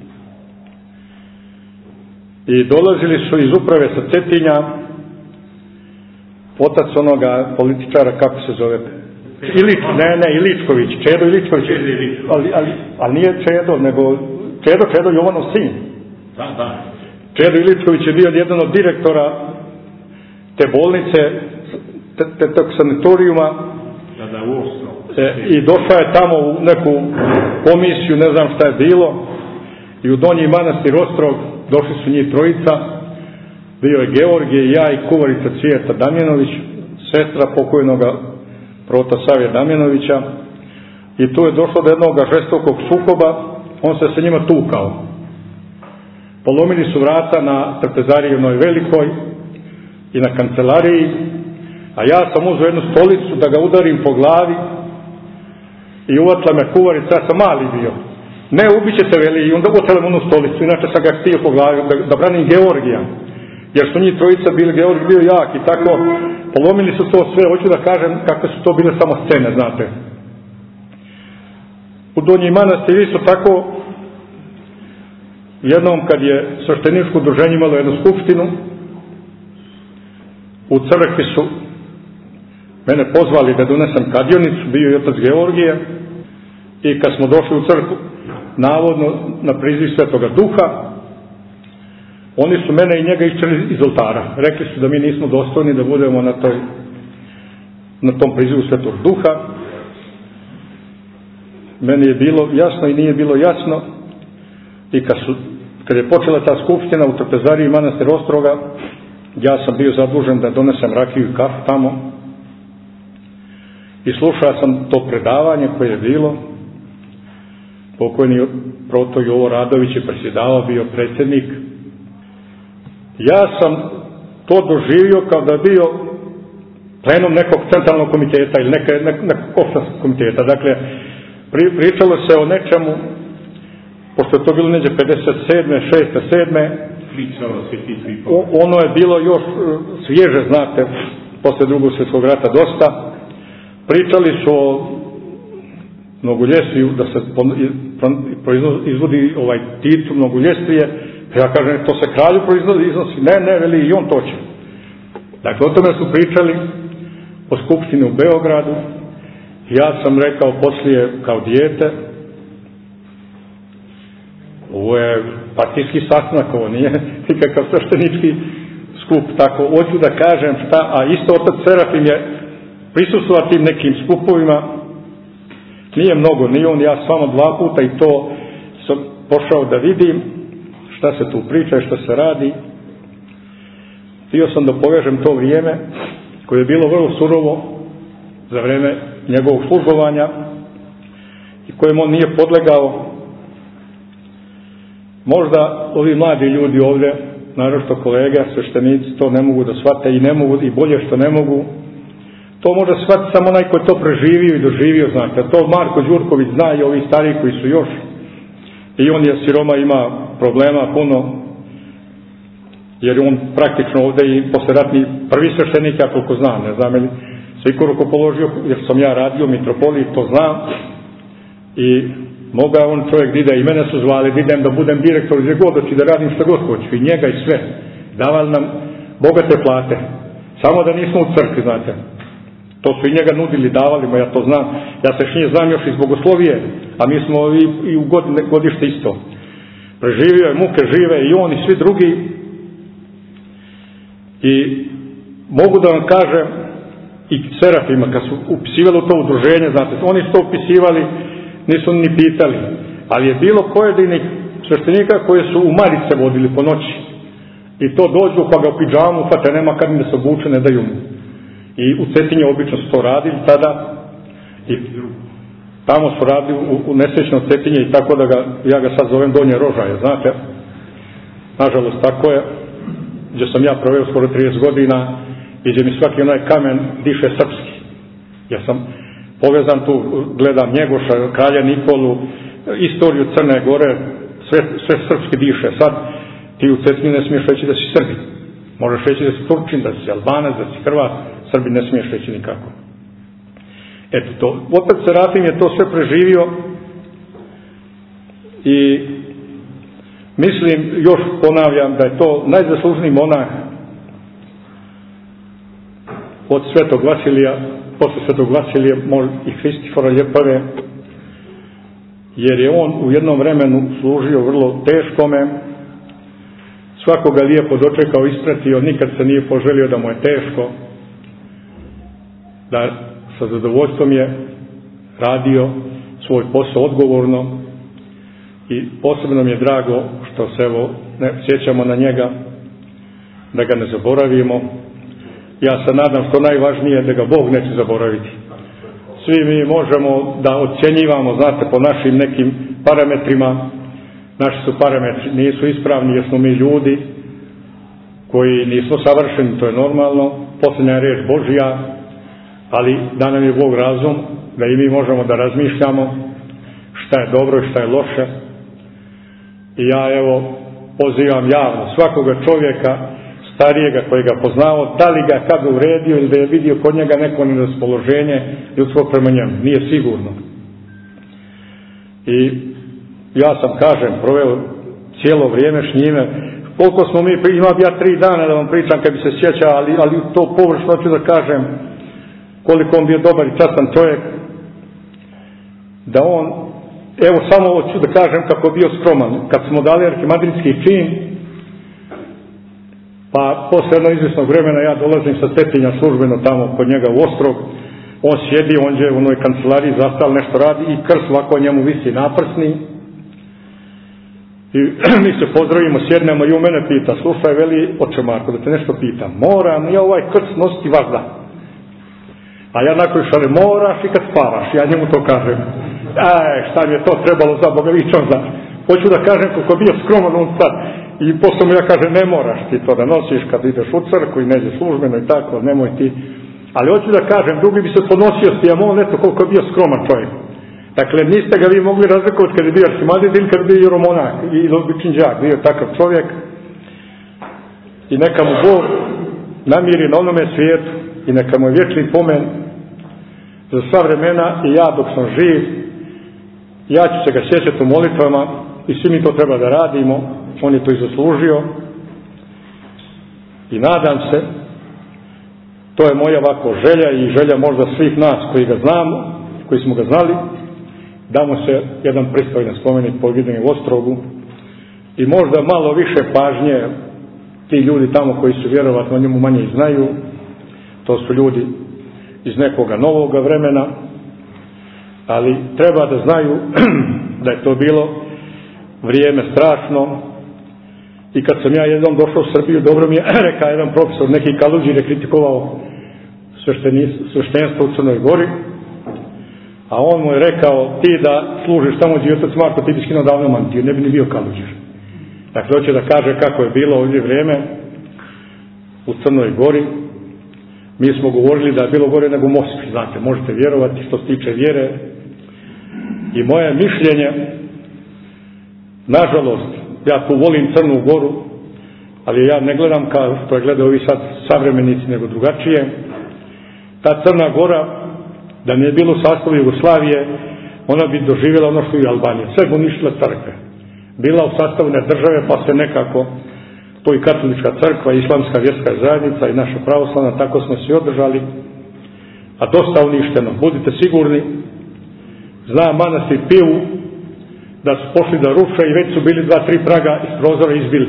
I dolazili su iz uprave sa Cetinja, otac onoga političara, kako se zove? Ilič, ne, ne, Iličković, Čedo Iličković, ali, ali, ali nije Čedo, nego Čedo, Čedo Jovanov sin. Da, da. Čedo Iličković je bio jedan od direktora te bolnice, te, te tog sanatorijuma, da, da, u Ostrogu. E, i došao je tamo u neku komisiju, ne znam šta je bilo, i u Donji Manastir Ostrog došli su njih trojica, bio je Georgije, ja i kuvarica Cvijeta Damjanović, sestra pokojnoga prota Savija Damjanovića, i tu je došlo do jednog žestokog sukoba, on se sa njima tukao. Polomili su vrata na trpezariji onoj velikoj i na kancelariji, a ja sam uzeo jednu stolicu da ga udarim po glavi, i uvatila me kuvarica, ja sam mali bio. Ne, ubit ćete, veli, i onda otele mu onu stolicu, inače sam ga htio po glavi, da, da branim Georgija, jer su njih trojica bili, Georgij bio jak i tako, polomili su to sve, hoću da kažem kakve su to bile samo scene, znate. U Donji Manastir isto tako, jednom kad je svešteničko udruženje imalo jednu skupštinu, u crkvi su mene pozvali da donesem kadionicu, bio je otac Georgije, i kad smo došli u crkvu, navodno na priziv Svetoga Duha, oni su mene i njega iščeli iz oltara. Rekli su da mi nismo dostojni da budemo na, toj, na tom prizivu Svetog Duha. Meni je bilo jasno i nije bilo jasno, i kad, su, kad je počela ta skupština u trpezariji Manastir Ostroga, ja sam bio zadužen da donesem rakiju i kafu tamo i slušao sam to predavanje koje je bilo. Pokojni proto Jovo Radović je predsjedavao, bio predsjednik. Ja sam to doživio kao da je bio plenom nekog centralnog komiteta ili neke, nek, nekog opštanskog komiteta. Dakle, pri, pričalo se o nečemu, pošto je to bilo neđe pedeset sedme, šeste, sedme, ono je bilo još svježe, znate, posle drugog svjetskog rata dosta. Pričali su o mnogoljestviju, da se proizvodi ovaj titul mnogoljestvije. Ja kažem, to se kralju proizvodi, iznosi. Ne, ne, veli, i on to će. Dakle, o tome su pričali po skupštini u Beogradu. Ja sam rekao poslije, kao dijete, ovo je partijski sastanak, ovo nije nikakav sveštenički skup. Tako, hoću da kažem šta, a isto otac Serafim je prisustvovao tim nekim skupovima. Nije mnogo, nije on, ja samo dva puta, i to sam pošao da vidim šta se tu priča i šta se radi. Htio sam da povežem to vrijeme koje je bilo vrlo surovo za vreme njegovog službovanja i kojem on nije podlegao. Možda ovi mladi ljudi ovdje, naročito kolege, sveštenici, to ne mogu da shvate i ne mogu, i bolje što ne mogu. To može shvatiti samo onaj ko je to preživio i doživio, znate. To Marko Đurković zna i ovi stariji koji su još. I on je siroma, ima problema puno, jer on praktično ovdje i posleratni prvi sveštenik, ja koliko znam, ne znam, ili sve koliko položio, jer sam ja radio mitropoliji, to znam. I mogao on čovjek da ide, i mene su zvali, da idem da budem direktor gdje god hoću, da radim što god hoću, i njega i sve. Davali nam bogate plate. Samo da nismo u crkvi, znate. To su i njega nudili, davali, ma ja to znam. Ja se šnije znam još iz bogoslovije, a mi smo i, i u godine, godište isto. Preživio je muke žive i on i svi drugi. I mogu da vam kažem, i Serafima, kad su upisivali u to udruženje, znate, oni su to upisivali, nisu ni pitali. Ali je bilo pojedinih sveštenika koje su u marice vodili po noći. I to dođu, pa ga u pidžamu ufate, nema kad mi da se obuče, ne daju mu. I u Cetinje obično su to radili tada, i tamo su radili u, u nesrećnom Cetinje, i tako da ga, ja ga sad zovem Donje Rožaje, znate. Nažalost, tako je, gdje sam ja proveo skoro trideset godina i gdje mi svaki onaj kamen diše srpski. Ja sam povezan tu, gledam Njegoša, kralja Nikolu, istoriju Crne Gore, sve, sve srpski diše. Sad ti u Cetinju ne smiješ reći da si Srbin. Možeš reći da si Turčin, da si Albanac, da si Hrvat, Srbi ne smiješ reći nikako. Eto to. Otac Serafim je to sve preživio i mislim, još ponavljam, da je to najzaslužniji monah od Svetog Vasilija, posle Svetog Vasilija i Hristifora Ljepave, jer je on u jednom vremenu služio vrlo teškome, svakoga lijepo dočekao, ispratio, nikad se nije poželio da mu je teško, da sa zadovoljstvom je radio svoj posao odgovorno, i posebno mi je drago što se evo ne sjećamo na njega, da ga ne zaboravimo. Ja se nadam što najvažnije da ga Bog neće zaboraviti. Svi mi možemo da ocjenjivamo, znate, po našim nekim parametrima. Naši su parametri nisu ispravni jer smo mi ljudi koji nismo savršeni, to je normalno. Posljednja je riječ Božja, ali da nam je Bog razum, da i mi možemo da razmišljamo šta je dobro i šta je loše. I ja evo pozivam javno svakoga čovjeka starijega koji ga poznao, da li ga kad uvredio ili da je vidio kod njega neko neraspoloženje ljudsko prema njemu, nije sigurno. I ja sam, kažem, proveo cijelo vrijeme s njime. Koliko smo mi, imam ja tri dana da vam pričam kad bi se sjećao, ali, ali to površno ću da kažem koliko on bio dobar i častan čovjek, da on, evo samo ovo ću da kažem kako bio skroman. Kad smo dali arhimadrijski čin, pa posle jednog izvjesnog vremena ja dolazim sa Cetinja službeno tamo kod njega u Ostrog, on sjedi, on je u onoj kancelariji zastal, nešto radi i krst ovako njemu visi naprsni. I mi se pozdravimo, sjednemo i u mene pita, slušaj, veli, oče Marko, da te nešto pitam, moram ja ovaj krst nositi vaš dan? A ja nakon šale, moraš i kad spavaš, ja njemu to kažem. Aj, šta mi je to trebalo za Boga vičom za. Hoću da kažem kako bio skroman on sad. I posle mu ja kažem, ne moraš ti to da nosiš kad ideš u crkvu i neđe službeno i tako, nemoj ti. Ali hoću da kažem, drugi bi se ponosio s tijem, on eto koliko je bio skroman čovjek. Dakle, niste ga vi mogli razlikovati kad je bio arhimadrid ili kad je bio jeromonak ili običan đak, bio takav čovjek. I neka mu Bog namiri na onome svijetu i neka mu je vječni pomen za sva vremena i ja dok sam živ, ja ću se ga sjećati u molitvama i svi mi to treba da radimo, on je to i zaslužio i nadam se, to je moja ovako želja i želja možda svih nas koji ga znamo, koji smo ga znali, da mu se jedan pristojan spomenik poginuo u Ostrogu i možda malo više pažnje ti ljudi tamo koji su vjerovatno o njemu manje i znaju, to su ljudi iz nekoga novoga vremena, ali treba da znaju da je to bilo vrijeme strašno. I kad sam ja jednom došao u Srbiju, dobro mi je rekao jedan profesor, neki Kaluđir je kritikovao sveštenstvo u Crnoj Gori, a on mu je rekao, ti da služiš tamo gdje je otac Marko, ti bi skinuo davno mantiju, ne bi ni bio Kaluđir. Dakle, hoće da kaže kako je bilo ovdje vrijeme u Crnoj Gori. Mi smo govorili da je bilo gore nego u Moskvi, znate, možete vjerovati što se tiče vjere. I moje mišljenje, nažalost, ja tu volim Crnu Goru, ali ja ne gledam kao što je gledaju ovi sad savremenici, nego drugačije. Ta Crna Gora, da nije bilo u sastavu Jugoslavije, ona bi doživjela ono što je Albanija. Sve bi uništila crkve. Bila u sastavu ne države, pa se nekako to i katolička crkva, i islamska vjerska zajednica i naša pravoslavna, tako smo se održali, a dosta uništeno. Budite sigurni, zna manastir Pivu, da su pošli da ruše i već su bili dva, tri praga iz prozora izbili.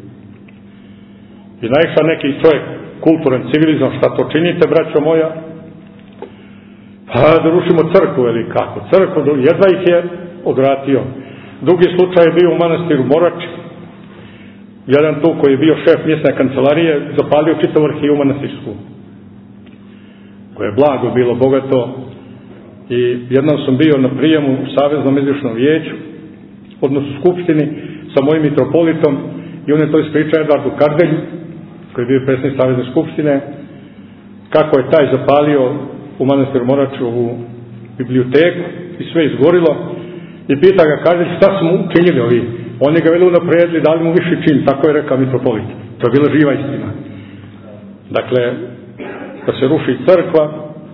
I naišao neki čovjek, kulturan, civilizam, šta to činite, braćo moja? Pa da rušimo crkvu, ili kako? Crkvu, jedva ih je odvratio. Drugi slučaj je bio u manastiru Morači. Jedan tu koji je bio šef mjesne kancelarije zapalio čitavu arhivu manastirsku, koje je blago bilo, bogato. I jednom sam bio na prijemu u Saveznom izvršnom vijeću, odnosno skupštini, sa mojim mitropolitom, i on je to ispričao Edvardu Kardelju, koji je bio predsjednik Savezne skupštine, kako je taj zapalio u manastiru Moraču u biblioteku i sve izgorilo. I pita ga Kardelj, šta su mu učinili ovi? Oni ga veli unaprijedili, dali mu viši čin, tako je rekao mitropolit. To je bila živa istina. Dakle, da se ruši crkva,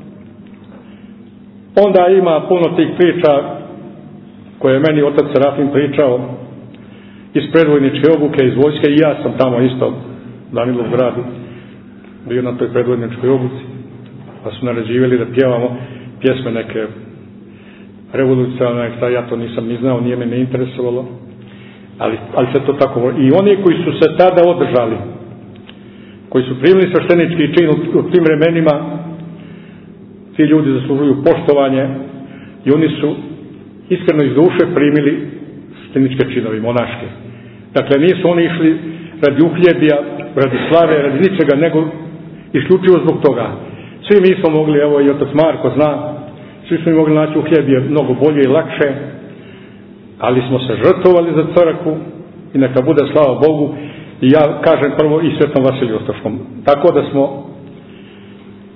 onda ima puno tih priča koje je meni otac Serafim pričao iz predvojničke obuke, iz vojske, i ja sam tamo isto u Danilov gradu bio na toj predvojničkoj obuci, pa su naređivali da pjevamo pjesme neke revolucionarne, ja to nisam ni znao, nije me ne interesovalo, ali, ali se to tako. I oni koji su se tada održali, koji su primili sveštenički čin u, u tim vremenima, ti ljudi zaslužuju poštovanje i oni su iskreno iz duše primili svešteničke činovi, monaške. Dakle, nisu oni išli radi uhljebija, radi slave, radi ničega, nego isključivo zbog toga. Svi mi smo mogli, evo i otac Marko zna, svi smo mogli naći uhljebije mnogo bolje i lakše, ali smo se žrtvovali za crkvu i neka bude slava Bogu. I ja kažem prvo i Svetom Vasiliju Ostroškom. Tako da smo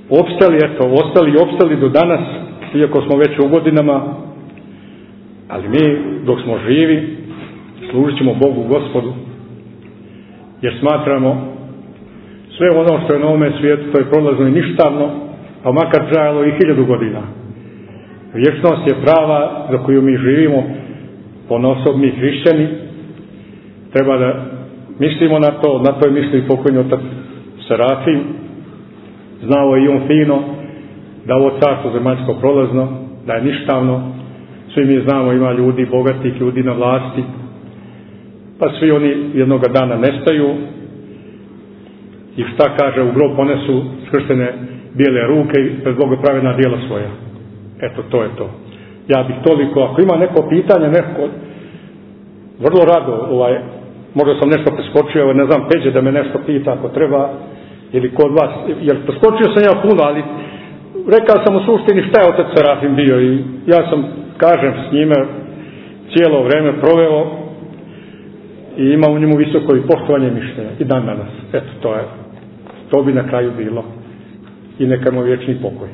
opstali, eto, ostali i opstali do danas, iako smo već u godinama, ali mi, dok smo živi, služit ćemo Bogu Gospodu, jer smatramo sve ono što je na ovome svijetu, to je prolazno i ništavno, pa makar trajalo i hiljadu godina. Vječnost je prava za koju mi živimo, ponosom mi hrišćani, treba da mislimo na to, na to je misli pokojni otac Serafim, znao je i on fino da ovo carstvo zemaljsko prolazno, da je ništavno, svi mi znamo ima ljudi, bogatih ljudi na vlasti, pa svi oni jednoga dana nestaju i šta kaže, u grob ponesu skrštene bijele ruke i pred Boga pravedna djela svoja. Eto, to je to. Ja bih toliko, ako ima neko pitanje, neko, vrlo rado, ovaj, možda sam nešto preskočio, ne znam, Peđe da me nešto pita ako treba, ili kod vas, jer preskočio sam ja puno, ali rekao sam u suštini šta je otac Serafim bio i ja sam, kažem, s njime cijelo vreme proveo i ima u njemu visoko i poštovanje mišljenja i dan danas. Eto, to je, to bi na kraju bilo i neka mu vječni pokoj.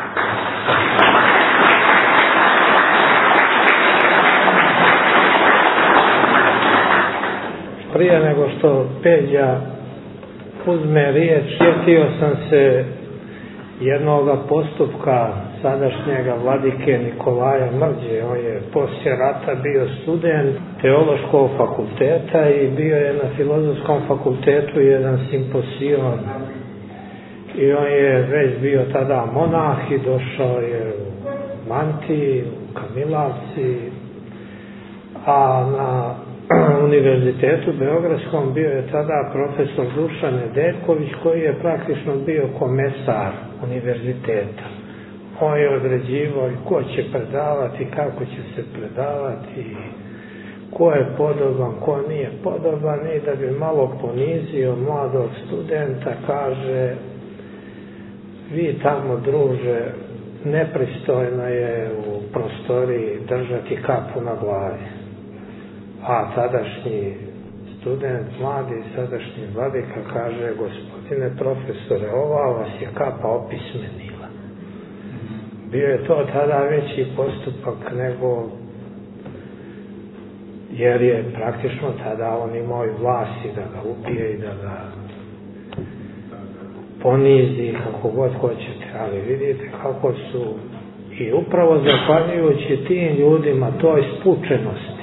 Prije nego što Peđa uzme riječ, sjetio sam se jednoga postupka sadašnjega vladike Nikolaja Mrđe. On je poslije rata bio student teološkog fakulteta i bio je na filozofskom fakultetu jedan simpozion. I on je već bio tada monah i došao je u mantiji, u kamilavci, a na univerzitetu beogradskom bio je tada profesor Dušan Nedeljković, koji je praktično bio komesar univerziteta. On je određivao i ko će predavati, kako će se predavati, ko je podoban, ko nije podoban, i da bi malo ponizio mladog studenta, kaže: vi tamo, druže, nepristojno je u prostoriji držati kapu na glavi. A tadašnji student, mladi, sadašnji vladika, kaže: gospodine profesore, ova vas je kapa opismenila. Bio je to tada veći postupak nego, jer je praktično tada on imao i vlast i da ga upije i da ga ponizi, kako god hoćete, ali vidite kako su, i upravo zahvaljujući tim ljudima, toj spučenosti,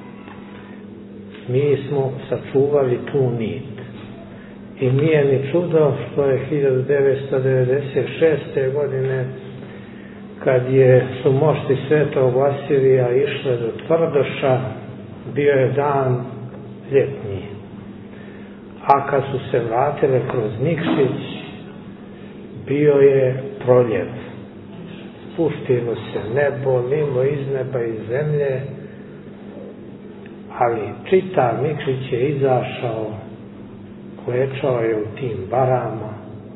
mi smo sačuvali tu nit. I nije ni čudo što je hiljadu devetsto devedeset šeste. godine, kad je su mošti Svetog Vasilija išle do Tvrdoša, bio je dan ljetnji. A kad su se vratile kroz Nikšić, bio je proljev. Spuštilo se nebo, mimo iz neba i zemlje, ali čitav Nikšić je izašao, klečao je u tim barama,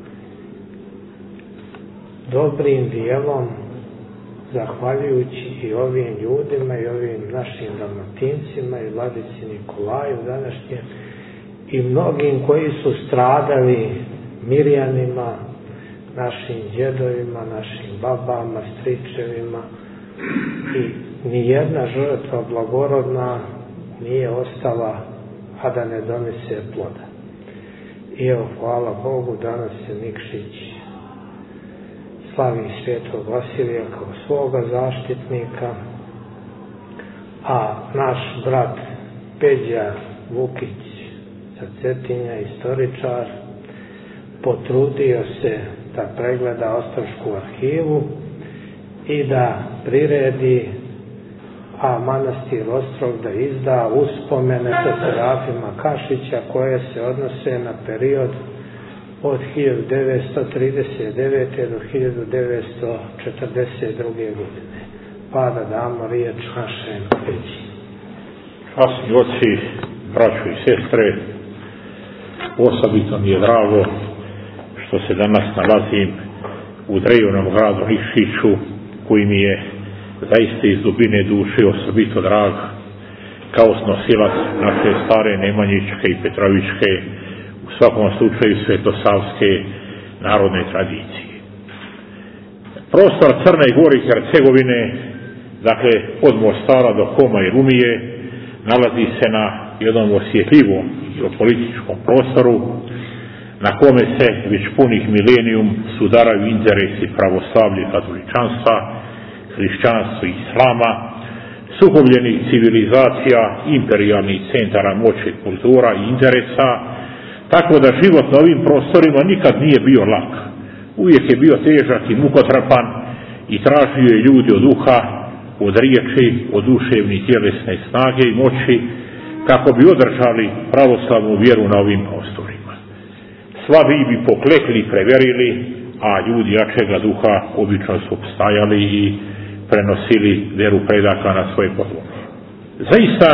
dobrim dijelom zahvaljujući i ovim ljudima i ovim našim Dalmatincima i vladici Nikolaju današnjem i mnogim koji su stradali, Mirjanima, našim djedovima, našim babama, stričevima, i nijedna žrtva blagorodna nije ostala, a da ne donese ploda. I evo, hvala Bogu, danas je Nikšić slavi Svetog Vasilija kao svoga zaštitnika, a naš brat Peđa Vukić sa Cetinja, istoričar, potrudio se da pregleda Ostrošku arhivu i da priredi, a manastir Ostrog da izda uspomene sa Serafima Kašića koje se odnose na period od hiljadu devetsto trideset devete. do hiljadu devetsto četrdeset druge. godine. Pa da damo riječ našem Peđi. Časni oci, braćo i sestre, osobito mi je drago što se danas nalazim u drevnom gradu Nikšiću, koji mi je zaista iz dubine duše osobito drag, kao nosilac naše stare Nemanjićke i Petrovićke, u svakom slučaju svetosavske narodne tradicije. Prostor Crne Gore i Hercegovine, dakle od Mostara do Koma i Rumije, nalazi se na jednom osjetljivom geopolitičkom prostoru na kome se već punih milenijum sudaraju interesi pravoslavlja i katoličanstva, hrišćanstva i islama, sukobljenih civilizacija, imperijalnih centara moći, kultura i interesa, tako da život na ovim prostorima nikad nije bio lak. Uvijek je bio težak i mukotrpan i tražio je ljudi od duha, od riječi, od duševne i tjelesne snage i moći kako bi održali pravoslavnu vjeru na ovim prostorima. Slabi bi poklekli, preverili, a ljudi jačega duha obično su opstajali i prenosili vjeru predaka na svoje podloge. Zaista,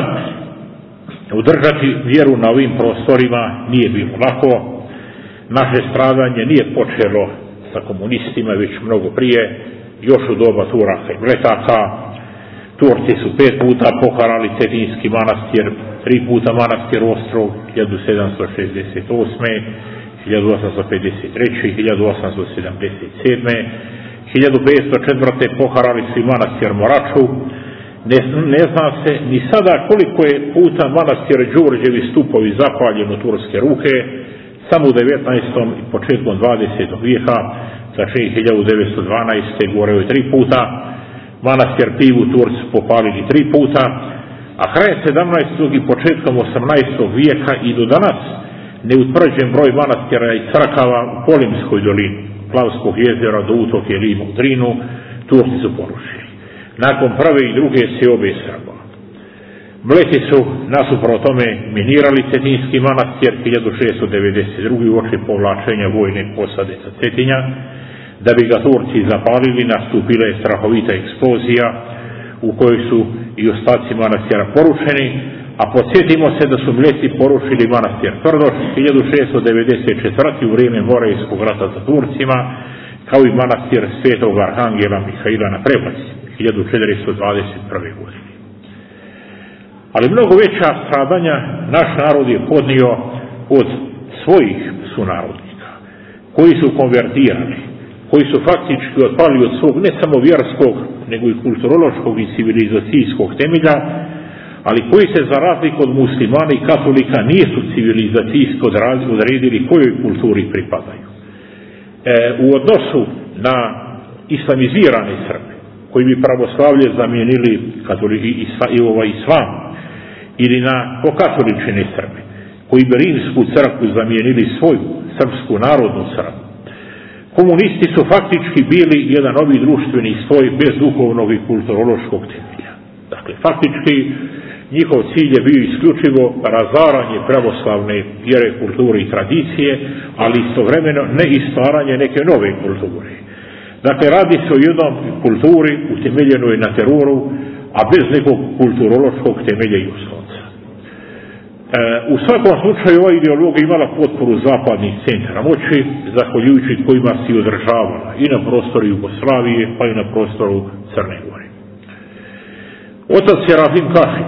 udržati vjeru na ovim prostorima nije bilo lako. Naše stradanje nije počelo sa komunistima već mnogo prije, još u doba Turaka i Mletaka. Turci su pet puta poharali Cetinski manastir, tri puta manastir Ostrog, hiljadu sedamsto šezdeset osme, hiljadu osamsto pedeset treće, hiljadu osamsto sedamdeset sedme, hiljadu petsto četvrte poharali su i manastir Moraču. Ne, ne zna se ni sada koliko je puta manastir Đurđevi stupovi zapaljen u turske ruke, samo u devetnaestom i početkom dvadesetog vijeka, znači hiljadu devetsto dvanaeste goreo je tri puta, manastir Pivu Turci popalili tri puta, a krajem sedamnaestog i početkom osamnaestog vijeka i do danas neutvrđen broj manastira i crkava u Polimskoj dolini, Plavskog jezera do utoke Lima u Drinu, Turci su porušili. Nakon prve i druge seobe Srba. Mleti su nasuprot tome minirali Cetinski manastir hiljadu šeststo devedeset druge uoči povlačenja vojne posade sa Cetinja. Da bi ga Turci zapalili, nastupila je strahovita eksplozija u kojoj su i ostaci manastira porušeni, a podsjetimo se da su Mleti porušili manastir Tvrdoš hiljadu šeststo devedeset četvrte u vrijeme Morejskog rata sa Turcima, kao i manastir Svetog Arhangela Mihaila na Prevlaci hiljadu četiristo dvadeset prve. godine. Ali mnogo veća stradanja naš narod je podnio od svojih sunarodnika, koji su konvertirani, koji su faktički otpali od svog ne samo vjerskog, nego i kulturološkog i civilizacijskog temelja, ali koji se za razliku od muslimana i katolika nisu civilizacijski odredili kojoj kulturi pripadaju. E, u odnosu na islamizirane Srbe, koji bi pravoslavlje zamijenili katoli, isla, i ovaj islam, ili na pokatoličene Srbe, koji bi rimsku crkvu zamijenili svoju srpsku narodnu crkvu. Komunisti su faktički bili jedan novi društveni sloj bez duhovnog i kulturološkog temelja. Dakle, faktički njihov cilj je bio isključivo razaranje pravoslavne vjere, kulture i tradicije, ali istovremeno ne i stvaranje neke nove kulture. Dakle, radi se o jednom kulturi utemeljenoj na teroru, a bez nekog kulturološkog temelja i oslonca. E, u svakom slučaju ova ideologija imala potporu zapadnih centara moći, zahvaljujući kojima se održavala i na prostoru Jugoslavije, pa i na prostoru Crne Gore. Otac Serafim Kašić,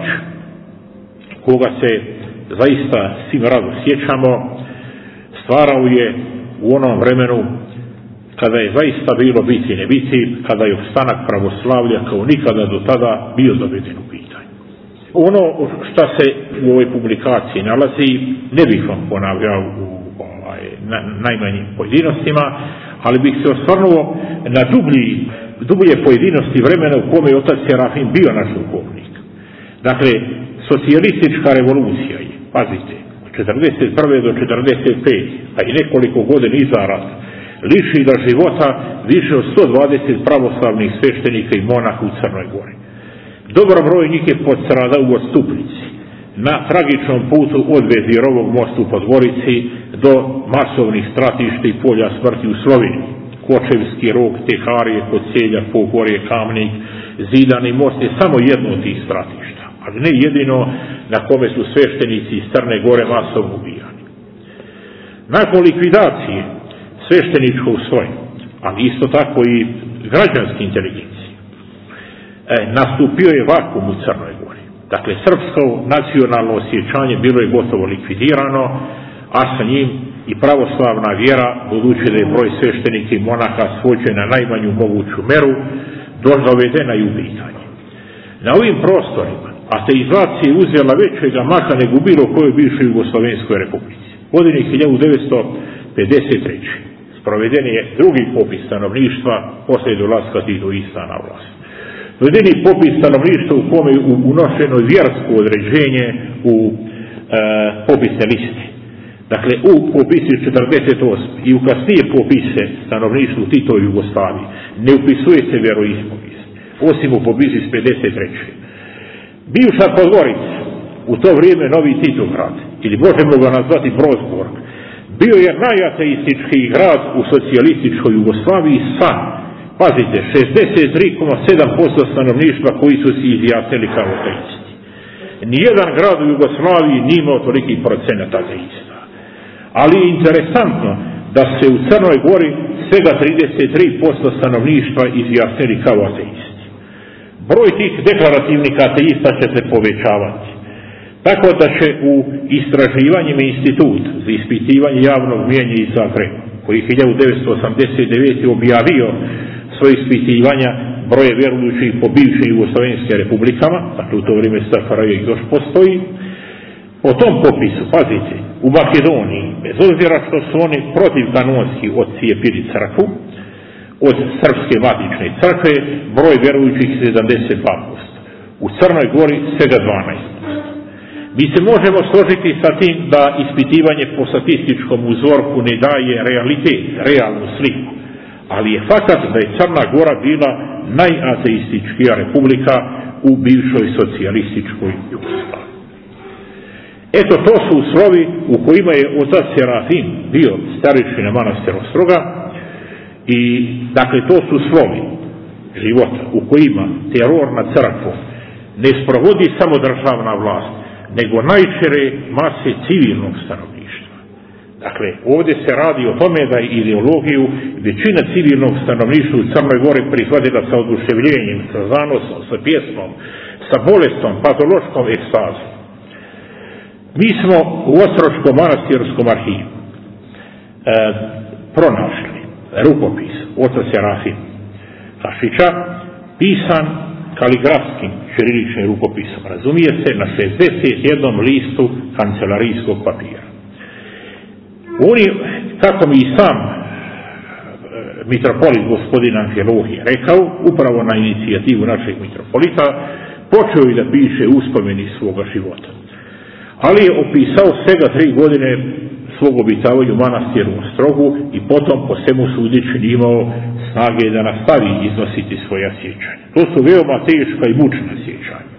koga se zaista svim rado sjećamo, stvarao je u onom vremenu kada je zaista bilo biti i ne biti, kada je opstanak pravoslavlja kao nikada do tada bio doveden u pitanje. Ono što se u ovoj publikaciji nalazi, ne bih vam ponavljao u ovaj, na, najmanjim pojedinostima, ali bih se osvrnuo na dublji, dublje pojedinosti vremena u kome je otac Serafim bio naš duhovnik. Dakle, socijalistička revolucija je, pazite, od četrdeset prve do četrdeset pete, a i nekoliko godina iza rata, lišila života više od sto dvadeset pravoslavnih sveštenika i monaha u Crnoj Gori. Dobar broj njih je postradao u odstupnici, na tragičnom putu od Vezirovog mostu u Podgorici do masovnih stratišta i polja smrti u Sloveniji. Kočevski rog, Teharije, Kocelja, Pogorje, Kamnik, Zidani most je samo jedno od tih stratišta, ali ne jedino na kome su sveštenici iz Crne Gore masovno ubijani. Nakon likvidacije svešteničkog sloja, ali isto tako i građanske inteligencije, e, nastupio je vakuum u Crnoj Gori. Dakle, srpsko nacionalno osjećanje bilo je gotovo likvidirano, a sa njim i pravoslavna vjera, budući da je broj sveštenika i monaha svođen na najmanju moguću meru, dovedena i u pitanje. Na ovim prostorima ateizacija je uzela većega maha nego u bilo kojoj bivšoj Jugoslovenskoj republici. Godine hiljadu devetsto pedeset treće. sproveden je drugi popis stanovništva posle dolaska Titoista na vlast. Proveden je popis stanovništva u kome je unošeno vjersko određenje u e, popisne liste. Dakle, u popisi četrdeset osme i u kasnije popise stanovništva u Titovoj Jugoslaviji ne upisuje se vjeroispovijest, osim u popisi iz pedeset treće. Bivša Podgorica, u to vrijeme Novi Titograd, ili možemo ga nazvati Brozborg, bio je najateistički grad u socijalističkoj Jugoslaviji sa, pazite, šezdeset tri zarez sedam posto stanovništva koji su se izjasnili kao ateisti. Nijedan grad u Jugoslaviji nije imao toliki procenat ateista. Ali je interesantno da se u Crnoj Gori svega trideset tri posto stanovništva izjasnili kao ateisti. Broj tih deklarativnih ateista će se povećavati. Tako da će u istraživanjima institut za ispitivanje javnog mijenja iz Zagreba, koji je hiljadu devetsto osamdeset devete. objavio svoje ispitivanja broje vjerujućih po bivšim jugoslovenskim republikama, dakle u to vrijeme S F R J još postoji, po tom popisu, pazite, u Makedoniji, bez obzira što su oni protiv kanonski odcijepili crkvu, od srpske matične crkve, broj vjerujućih sedamdeset dva posto. U Crnoj Gori svega dvanaest posto. Mi se možemo složiti sa tim da ispitivanje po statističkom uzorku ne daje realitet, realnu sliku, ali je fakat da je Crna Gora bila najateističkija republika u bivšoj socijalističkoj Jugoslaviji. Eto, to su uslovi u kojima je otac Serafim bio starešina manastira Ostroga i, dakle, to su uslovi života u kojima teror na crkvu ne sprovodi samo državna vlast, nego najšire mase civilnog stanovništva. Dakle, ovdje se radi o tome da je ideologiju većina civilnog stanovništva u Crnoj Gori prihvatila sa oduševljenjem, sa zanosom, sa pjesmom, sa bolestom, patološkom ekstazom. Mi smo u Ostroškom manastirskom arhivu e, pronašli rukopis oca Serafima Hašića, pisan kaligrafskim ćiriličnim rukopisom, razumije se, na šezdeset jednom listu kancelarijskog papira. On je, kako mi sam e, mitropolit gospodin Amfilohije rekao, upravo na inicijativu našeg mitropolita, počeo je da piše uspomeni svoga života. Ali je opisao svega tri godine svog obitavanja u manastiru u Ostrogu i potom po svemu sudeći imao snage da nastavi iznositi svoja sjećanja. To su veoma teška i mučna sjećanja.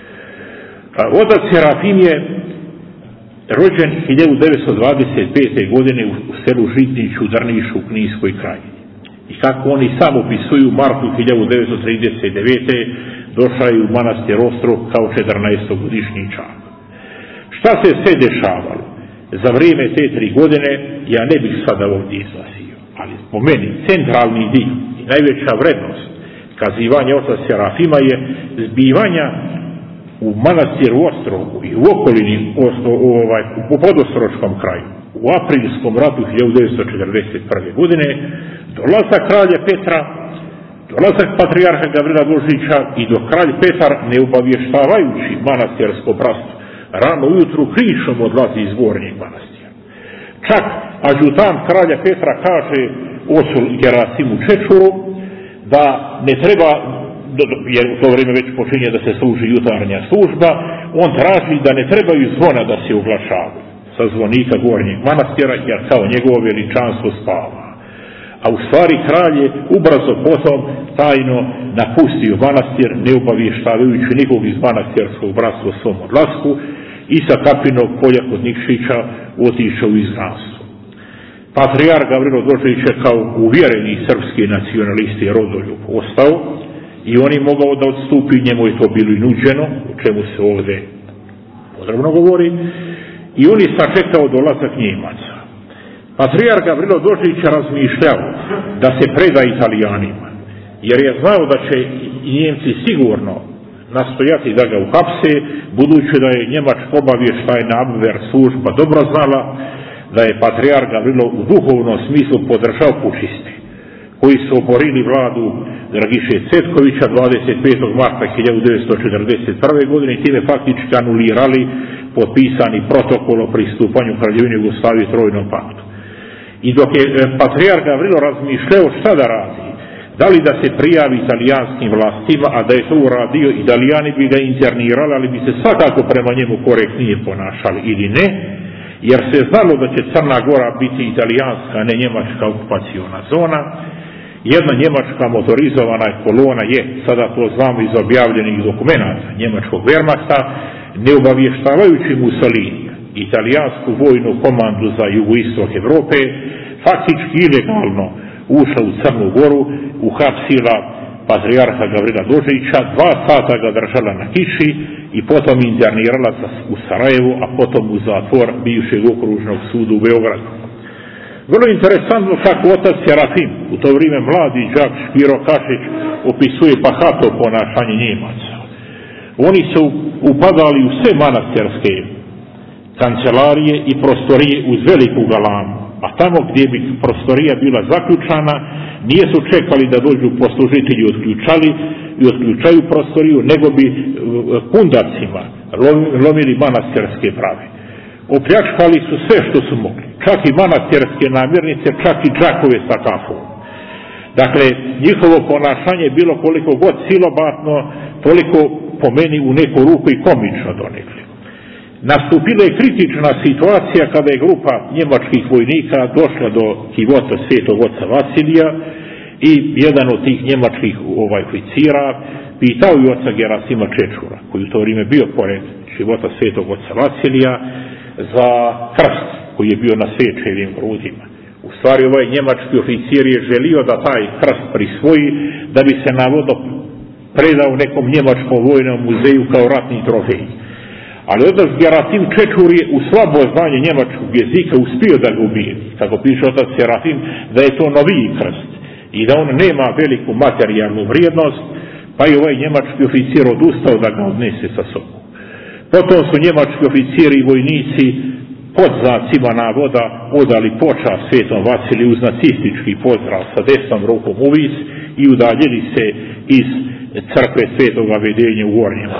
Otac Serafim je rođen hiljadu devetsto dvadeset pete. godine u selu Žitnić u Drnišu u Kninskoj krajini. I kako oni sam opisuju, u martu hiljadu devetsto trideset devete. došao je u manastir Ostrog kao četrnaestogodišnji čak. Šta se sve dešavalo za vrijeme te tri godine, ja ne bih sada ovdje izlasio, ali po meni centralni dio i najveća vrednost kazivanja oca Serafima je zbivanja u manastiru Ostrogu i u okolini ovaj, u podostroškom kraju u aprilskom ratu hiljadu devetsto četrdeset prve. godine, dolazak kralja Petra, dolazak patrijarha Gavrila Božića i do kralj Petar, ne obavještavajući manastirsko bratstvo, rano ujutru krišom odlazi iz gornjeg manastira. Čak adjutant kralja Petra kaže ocu Gerasimu Čečuru da ne treba, jer u to vrijeme već počinje da se služi jutarnja služba, on traži da ne trebaju zvona da se oglašavaju sa zvonika gornjeg manastira, jer kao njegovo veličanstvo spava. A u stvari kralj je ubrzo potom tajno napustio manastir, ne obavještavajući nikog iz manastirskog bratstva o svom odlasku, i sa Kapinog polja kod Nikšića otišao u izgnanstvo. Patrijar Gavrilo Božić je kao uvjereni srpski nacionalisti rodoljub ostao i on je mogao da odstupi, njemu je to bilo i nuđeno, o čemu se ovdje podrobno govori, i on je sačekao dolazak Njemaca. Patrijar Gavrilo Božić je razmišljao da se preda Italijanima, jer je znao da će Njemci sigurno nastojati da ga uhapse, budući da je njemačka obavještajna Abwehr služba dobro znala da je patrijarh Gavrilo u duhovnom smislu podržao pučiste, koji su oborili vladu Dragiše Cvetkovića dvadeset petog marta hiljadu devetsto četrdeset prve. godine i time faktički anulirali potpisani protokol o pristupanju Kraljevine Jugoslavije Trojnom paktu. I dok je patrijarh Gavrilo razmišljao šta da radi, da li da se prijavi italijanskim vlastima, a da je to uradio, Italijani bi ga internirali, ali bi se svakako prema njemu korektnije ponašali ili ne, jer se znalo da će Crna Gora biti italijanska, a ne njemačka okupaciona zona. Jedna njemačka motorizovana kolona je, sada to znamo iz objavljenih dokumenata njemačkog Wehrmachta, ne obavještavajući Mussolini, italijansku vojnu komandu za jugoistok Evrope, faktički ilegalno ušla u Crnu Goru, uhapsila patrijarha Gavrila Dožića, dva sata ga držala na kiši i potom internirala u Sarajevu, a potom u zatvor bivšeg okružnog suda u Beogradu. Vrlo interesantno kako otac Serafim, u to vrijeme mladi đak Špiro Kašić, opisuje bahato ponašanje Njemaca. Oni su upadali u sve manastirske kancelarije i prostorije uz veliku galamu, a tamo gdje bi prostorija bila zaključana, nije su čekali da dođu poslužitelji otključali i otključaju prostoriju, nego bi kundacima lomili manastirske prave. Opljačkali su sve što su mogli, čak i manastirske namirnice, čak i džakove sa kafom. Dakle, njihovo ponašanje je bilo koliko god silobatno, toliko po meni u neku ruku i komično donekle. Nastupila je kritična situacija kada je grupa njemačkih vojnika došla do kivota Svetog oca Vasilija i jedan od tih njemačkih ovaj, oficira pitao i oca Gerasima Čečura, koji u to vrijeme bio pored života Svetog oca Vasilija, za krst koji je bio na svečevim grudima. U stvari ovaj njemački oficir je želio da taj krst prisvoji, da bi se navodno predao nekom njemačkom vojnom muzeju kao ratni trofej. Ali otac Gerasim Čečur je u slabo znanje njemačkog jezika uspio da ga ubije. Kako piše otac Serafim, da je to noviji krst i da on nema veliku materijalnu vrijednost, pa je ovaj njemački oficir odustao da ga odnese sa sobom. Potom su njemački oficiri i vojnici pod znacima navoda odali počast Svetom Vasiliju uz nacistički pozdrav sa desnom rukom uvis i udaljili se iz crkve Svetoga Vedenja u Gornjima.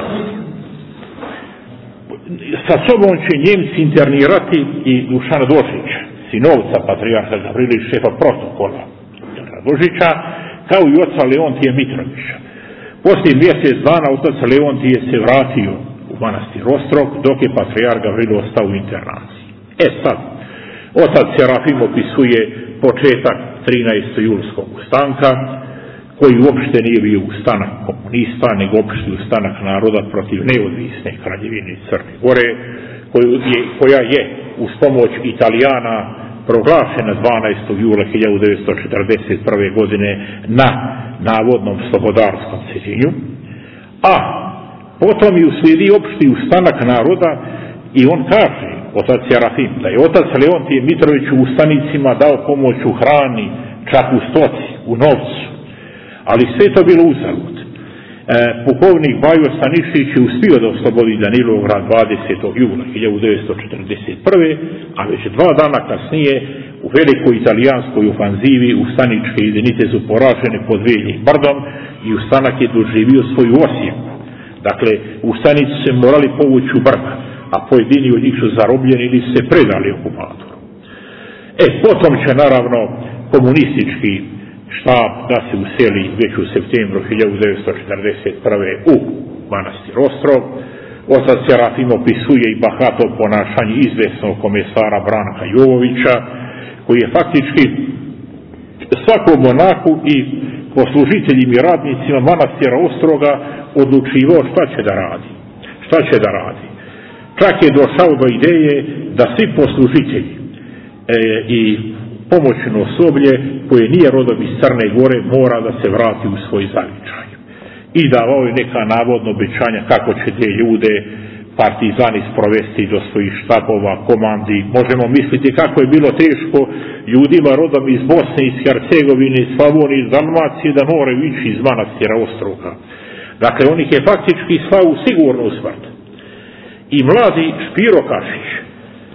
Sa sobom će Njemci internirati i Dušana Dožića, sinovca patrijarha Gavrila i šefa protokola Dožića, kao i oca Leontija Mitrovića. Poslije mjesec dana otac Leontije se vratio u manastir Ostrog, dok je patrijarh Gavrilo ostao u internaciji. E sad, otac Serafim opisuje početak trinaestog julskog ustanka, koji uopšte nije bio ustanak komunista, nego opšti ustanak naroda protiv neodvisne Kraljevine Crne Gore, koja je uz pomoć Italijana proglašena dvanaestog jula hiljadu devetsto četrdeset prve. godine na navodnom slobodarskom Cetinju, a potom je uslijedi opšti ustanak naroda i on kaže, otac Serafim, da je otac Leontije Mitrović u ustanicima dao pomoć u hrani, čak u stoci, u novcu, ali sve to bilo uzalud. E, pukovnik Bajo Stanišić je uspio da oslobodi Danilograd dvadesetog jula hiljadu devetsto četrdeset prve. a već dva dana kasnije u velikoj italijanskoj ofanzivi ustaničke jedinice su poražene pod Veljim brdom i ustanak je doživio svoju osijeku. Dakle, ustanici se morali povući u brda, a pojedini od njih su zarobljeni ili se predali okupatoru. E, potom će naravno komunistički štab da se useli već u septembru hiljadu devetsto četrdeset prve. u manastir Ostrog. Otac Serafim opisuje i bahato ponašanje izvesnog komesara Branka Jovovića, koji je faktički svakom monaku i poslužiteljima i radnicima manastira Ostroga odlučivao šta će da radi. Šta će da radi. Čak je došao do ideje da svi poslužitelji e, i pomoćno osoblje koje nije rodom iz Crne Gore mora da se vrati u svoj zavičaj. I davao je neka navodno obećanja kako će te ljude partizani sprovesti do svojih štabova, komandi. Možemo misliti kako je bilo teško ljudima rodom iz Bosne, iz Hercegovine, iz Slavonije, iz Dalmacije da moraju ići iz manastira Ostroga. Dakle, on ih je faktički slao u sigurnu smrt. I mladi Špiro Kašić,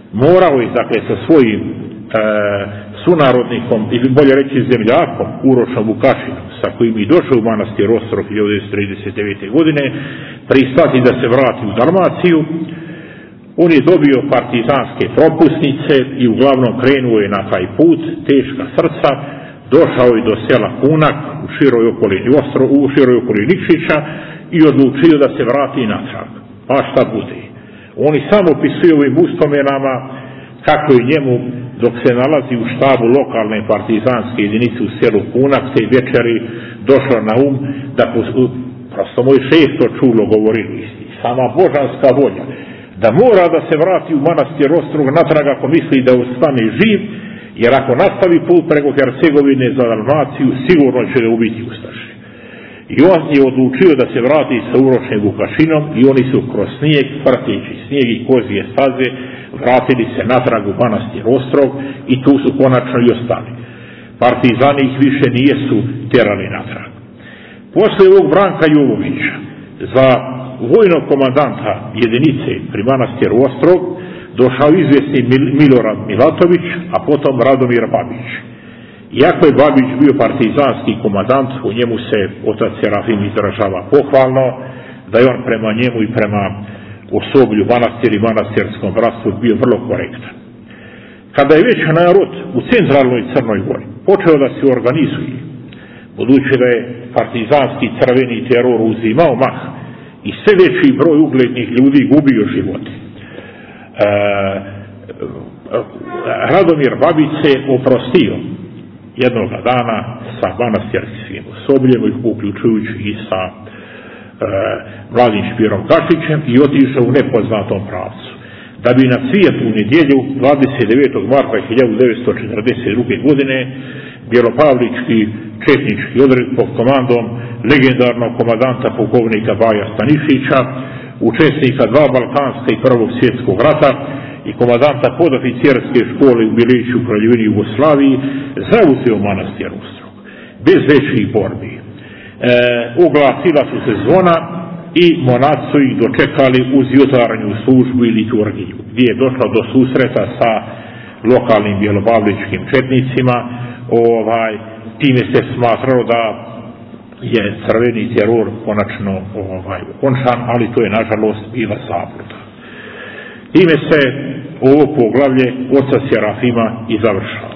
morao je, dakle, sa svojim e, sunarodnikom, ili bolje reći zemljakom, Urošom Vukašinom, sa kojim je došao u manastir Ostrog hiljadu devetsto trideset devete. godine, pristati da se vrati u Dalmaciju. On je dobio partizanske propusnice i uglavnom krenuo je na taj put, teška srca, došao je do sela Kunak u široj okolini Ostro, u široj okolini Nikšića i odlučio da se vrati natrag. Pa šta bude? Oni samo opisuju ovim uspomenama kako je njemu, dok se nalazi u štabu lokalne partizanske jedinice u selu Kunak, te večeri došlo na um da prosto moj šesto čulo govorili isti. Sama božanska volja da mora da se vrati u manastir Ostrog natrag ako misli da ostane živ, jer ako nastavi put preko Hercegovine za Dalmaciju, sigurno će ga ubiti ustaše. I on je odlučio da se vrati sa Urošem Vukašinom i oni su kroz snijeg, prateći snijeg i kozije staze, vratili se natrag u manastir Ostrog i tu su konačno i ostali. Partizani ih više nijesu terali natrag. Posle ovog Branka Jovovića za vojnog komandanta jedinice pri manastiru Ostrog došao izvjesni Milorad Milatović, a potom Radomir Babić. Iako je Babić bio partizanski komandant, u njemu se otac Serafim izražava pohvalno, da je on prema njemu i prema osoblju manastira i manastirskom bratstvu bio vrlo korektan. Kada je već narod u centralnoj Crnoj Gori počeo da se organizuje, budući da je partizanski crveni teror uzimao mah i sve veći broj uglednih ljudi gubio živote, e, Radomir Babić se oprostio jednoga dana sa manastirskim osobljem, uključujući i sa e, mladim Špirom Kašićem, i otišao u nepoznatom pravcu, da bi na Cvijetu u nedjelju dvadeset devetog marta hiljadu devetsto četrdeset druge. godine bjelopavlički četnički odred pod komandom legendarnog komandanta pukovnika Baja Stanišića, učesnika dva Balkanska i Prvog svjetskog rata i komandanta podoficjerske škole u Biliću u Kraljevini Jugoslaviji, zauzeo manastir Ostrog bez većih borbi. E, oglasila su se zvona i monaci su ih dočekali uz jutarnju službu i liturgiju, gdje je došlo do susreta sa lokalnim bjelopavličkim četnicima. Ovaj, time se smatralo da je crveni teror konačno ovaj, ukončan, ali to je nažalost bila zabluda. Time se ovo poglavlje oca Serafima i završava.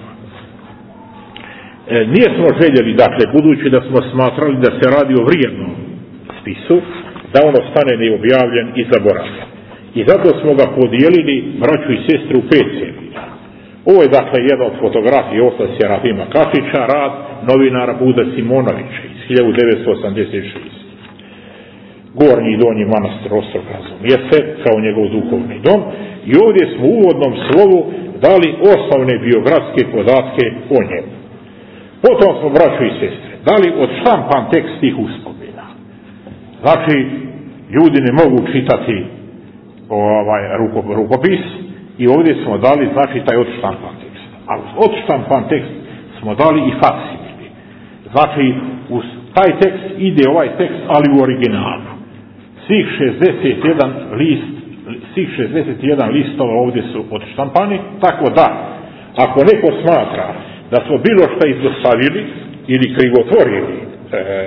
E, nije smo željeli, dakle, budući da smo smatrali da se radi o vrijednom spisu, da on ostane neobjavljen i zaboravljen. I zato smo ga podijelili, braću i sestre, u pet serija. Ovo je, dakle, jedna od fotografija oca Serafima Kašića, rad novinara Buda Simonovića iz hiljadu devetsto osamdeset šeste. Gornji i donji manastir Ostrog razumije se kao njegov duhovni dom, i ovdje smo u uvodnom slovu dali osnovne biografske podatke o njemu. Potom smo, braćo i sestre, dali odštampan tekst tih uspomena. Znači, ljudi ne mogu čitati ovaj rukopis, i ovdje smo dali, znači, taj odštampan tekst. A uz odštampan tekst smo dali i faksimili. Znači, uz taj tekst ide ovaj tekst, ali u originalu. Svih šezdeset jedan list, svih šezdeset jedan listova ovdje su odštampani, tako da, ako neko smatra da smo bilo što izostavili ili krivotvorili e,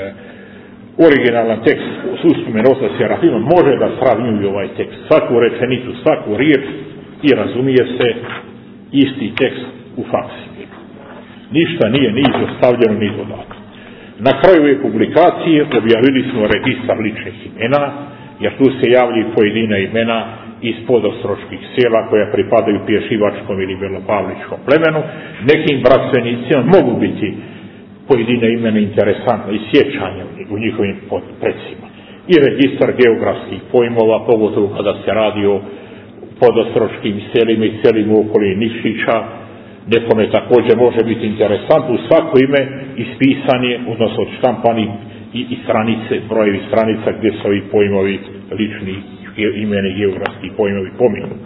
originalan tekst s uspomenom oca Serafima, može da sravnjuje ovaj tekst, svaku rečenicu, svaku riječ, i razumije se isti tekst u faksimilu. Ništa nije ni izostavljeno ni dodato. Na kraju ove publikacije objavili smo registar ličnih imena, jer tu se javljaju pojedina imena iz podostroških sela koja pripadaju pješivačkom ili belopavličkom plemenu. Nekim bratstvenicima mogu biti pojedine imena interesantno i sjećanje u njihovim predsima. I registar geografskih pojmova, pogotovo kada se radi o podostroškim selima i selima u okolini Nikšića, nekome također može biti interesantno. U svako ime ispisan je, odnosno odštampani i, i stranice, brojevi stranica gdje su ovi pojmovi, lični imeni, geografski pojmovi pominuti.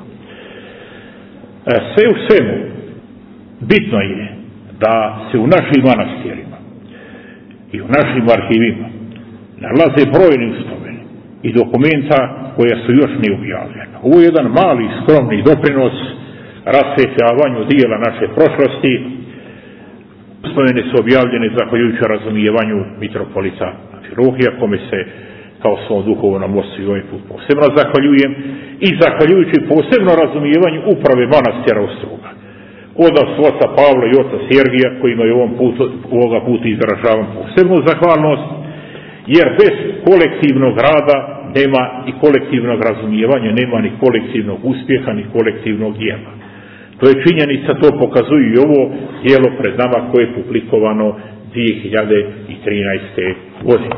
E, sve u svemu, bitno je da se u našim manastirima i u našim arhivima nalaze brojni uspomeni i dokumenta koja su još neobjavljena. Ovo je jedan mali, skromni doprinos rasvjetljavanju dijela naše prošlosti. Uspomene su objavljene zahvaljujući razumijevanju mitropolita Amfilohija, kome se kao svom duhovnom ocu i ovaj put posebno zahvaljujem, i zahvaljujući posebno razumijevanju uprave manastira Ostroga. Odnos oca Pavla i oca Sergija, kojima je ovom putu, ovoga puta izražavam posebnu zahvalnost, jer bez kolektivnog rada nema i kolektivnog razumijevanja, nema ni kolektivnog uspjeha, ni kolektivnog djela. To je činjenica, to pokazuje i ovo djelo pred nama koje je publikovano dvije hiljade trinaeste. godine.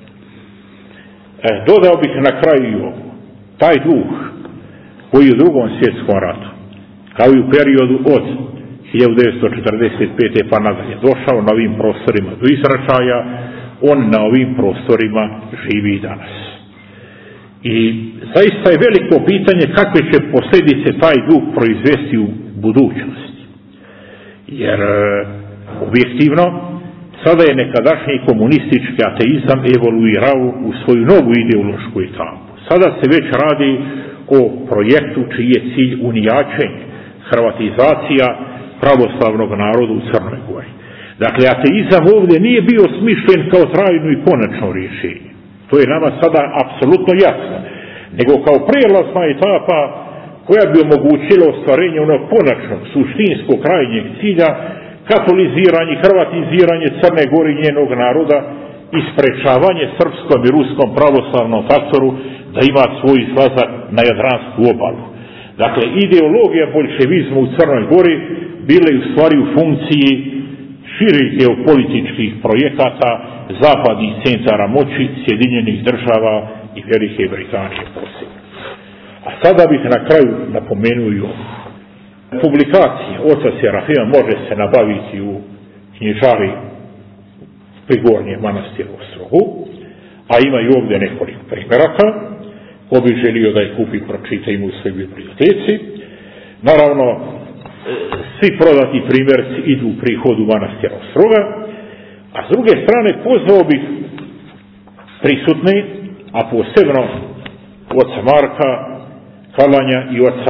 E, dodao bih na kraju i ovo. Taj duh koji u drugom svjetskom ratu, kao i u periodu od hiljadu devetsto četrdeset pete pa nadalje, došao na ovim prostorima do izražaja, on na ovim prostorima živi i danas. I zaista je veliko pitanje kakve će posljedice taj duh proizvesti u budućnosti. Jer objektivno sada je nekadašnji komunistički ateizam evoluirao u svoju novu ideološku etapu. Sada se već radi o projektu čiji je cilj unijačenje, hrvatizacija pravoslavnog naroda u Crnoj Gori. Dakle, ateizam ovdje nije bio smišljen kao trajno i konačno rješenje. To je nama sada apsolutno jasno. Nego kao prijelazna etapa koja bi omogućila ostvarenje onog konačnog, suštinskog, krajnjeg cilja, katoliziranje, hrvatiziranje Crne Gore i njenog naroda i sprečavanje srpskom i ruskom pravoslavnom faktoru da ima svoj izlazak na Jadransku obalu. Dakle, ideologija boljševizma u Crnoj Gori bila je u stvari u funkciji širih geopolitičkih projekata zapadnih centara moći, Sjedinjenih država i Velike Britanije posebno. A sada bih na kraju napomenuo i ovo. Publikacija oca Serafima može se nabaviti u knjižari Prigornje manastira u Ostrogu, a ima i ovdje nekoliko primjeraka. Ko bi želio da je kupi, pročita im u svoj biblioteci. Naravno, svi prodati primjerci idu u prihodu manastira Ostroga, a s druge strane pozvao bih prisutne, a posebno oca Marka Kalanja i oca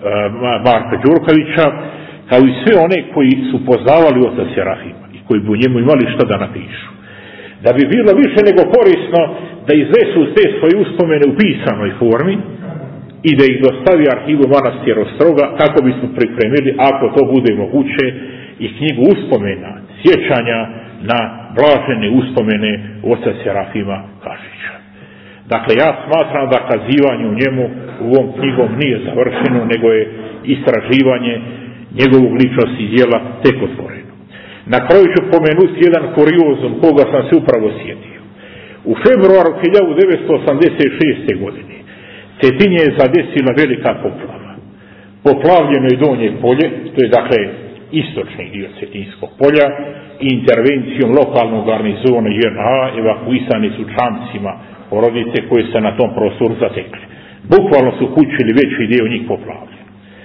Marka Đurkovića, kao i sve one koji su poznavali oca Serafima i koji bi u njemu imali šta da napišu. Da bi bilo više nego korisno da iznesu te svoje uspomene u pisanoj formi i da ih dostavi arhivu manastira Ostroga, kako bismo pripremili, ako to bude moguće, i knjigu uspomena, sjećanja na blažene uspomene oca Serafima Kašića. Dakle, ja smatram da kazivanje u njemu u ovom knjigom nije završeno, nego je istraživanje njegovog ličnosti i djela tek otvoreno. Na kraju ću pomenuti jedan kuriozum koga sam se upravo sjetio. U februaru hiljadu devetsto osamdeset šeste. godine Cetinje je zadesila velika poplava. Poplavljeno je Donje polje, to je dakle istočni dio Cetinskog polja, i intervencijom lokalnog garnizona J N A evakuisani su čamcima porodice koje se na tom prostoru zatekli. Bukvalno su kuće ili veći dio njih poplavljen.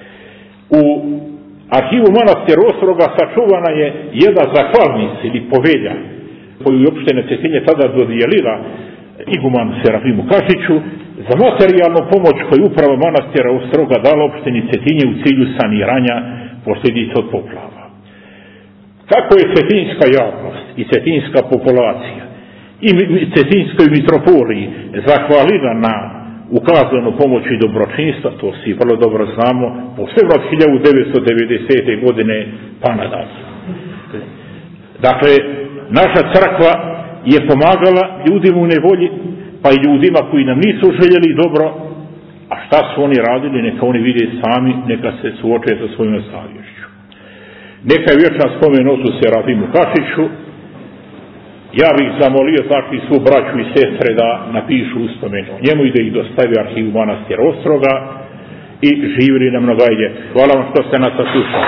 U arhivu manastira Ostroga sačuvana je jedna zahvalnica ili povelja koju je opština Cetinje tada dodijelila igumanu Serafimu Kašiću za materijalnu pomoć koju uprava manastira Ostroga dala opštini Cetinje u cilju saniranja posljedica od poplava. Kako je cetinska javnost i cetinska populacija i cetinskoj mitropoliji zahvalila na ukazanu pomoć i dobročinstva, to svi vrlo dobro znamo, posebno od hiljadu devetsto devedesete. godine pa nadalje. Dakle, naša crkva je pomagala ljudima u nevolji, pa i ljudima koji nam nisu željeli dobro, a šta su oni radili, neka oni vide sami, neka se suoče sa svojom savješću. Neka je vječan spomen ocu Serafimu Kašiću. Ja bih zamolio znači svu braću i sestre da napišu uspomenu o njemu i da ih dostavi arhivu manastira Ostroga i živjeli na mnoga i ljeta. Hvala vam što ste nas saslušali.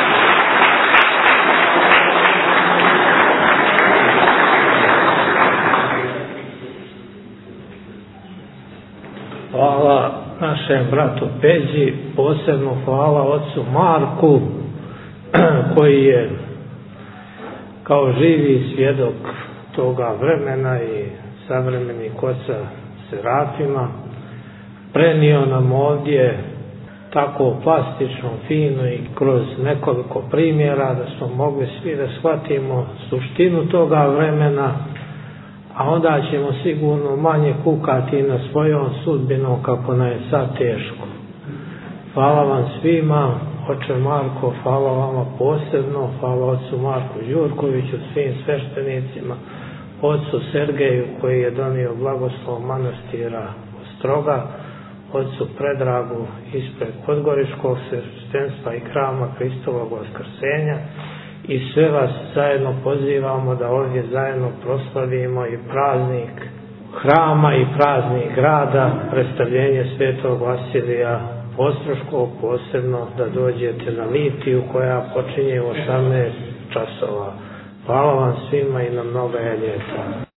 Hvala našem bratu Peđi, posebno hvala ocu Marku koji je kao živi svjedok toga vremena i savremenih oca Serafima prenio nam ovdje tako plastično, fino i kroz nekoliko primjera da smo mogli svi da shvatimo suštinu toga vremena, a onda ćemo sigurno manje kukati na svojom sudbinom kako nam je sad teško. Hvala vam svima, oče Marko, hvala vama posebno, hvala ocu Marku Đurkoviću, svim sveštenicima, ocu Sergeju koji je donio blagoslov manastira Ostroga, ocu Predragu ispred Podgoričkog sveštenstva i Hrama Hristovog Vaskrsenja, i sve vas zajedno pozivamo da ovdje zajedno proslavimo i praznik Hrama i praznik grada, predstavljenje svetog Vasilija Ostroškog, posebno da dođete na litiju koja počinje u osamnaest časova. Hvala vam svima i na mnoga ljeta.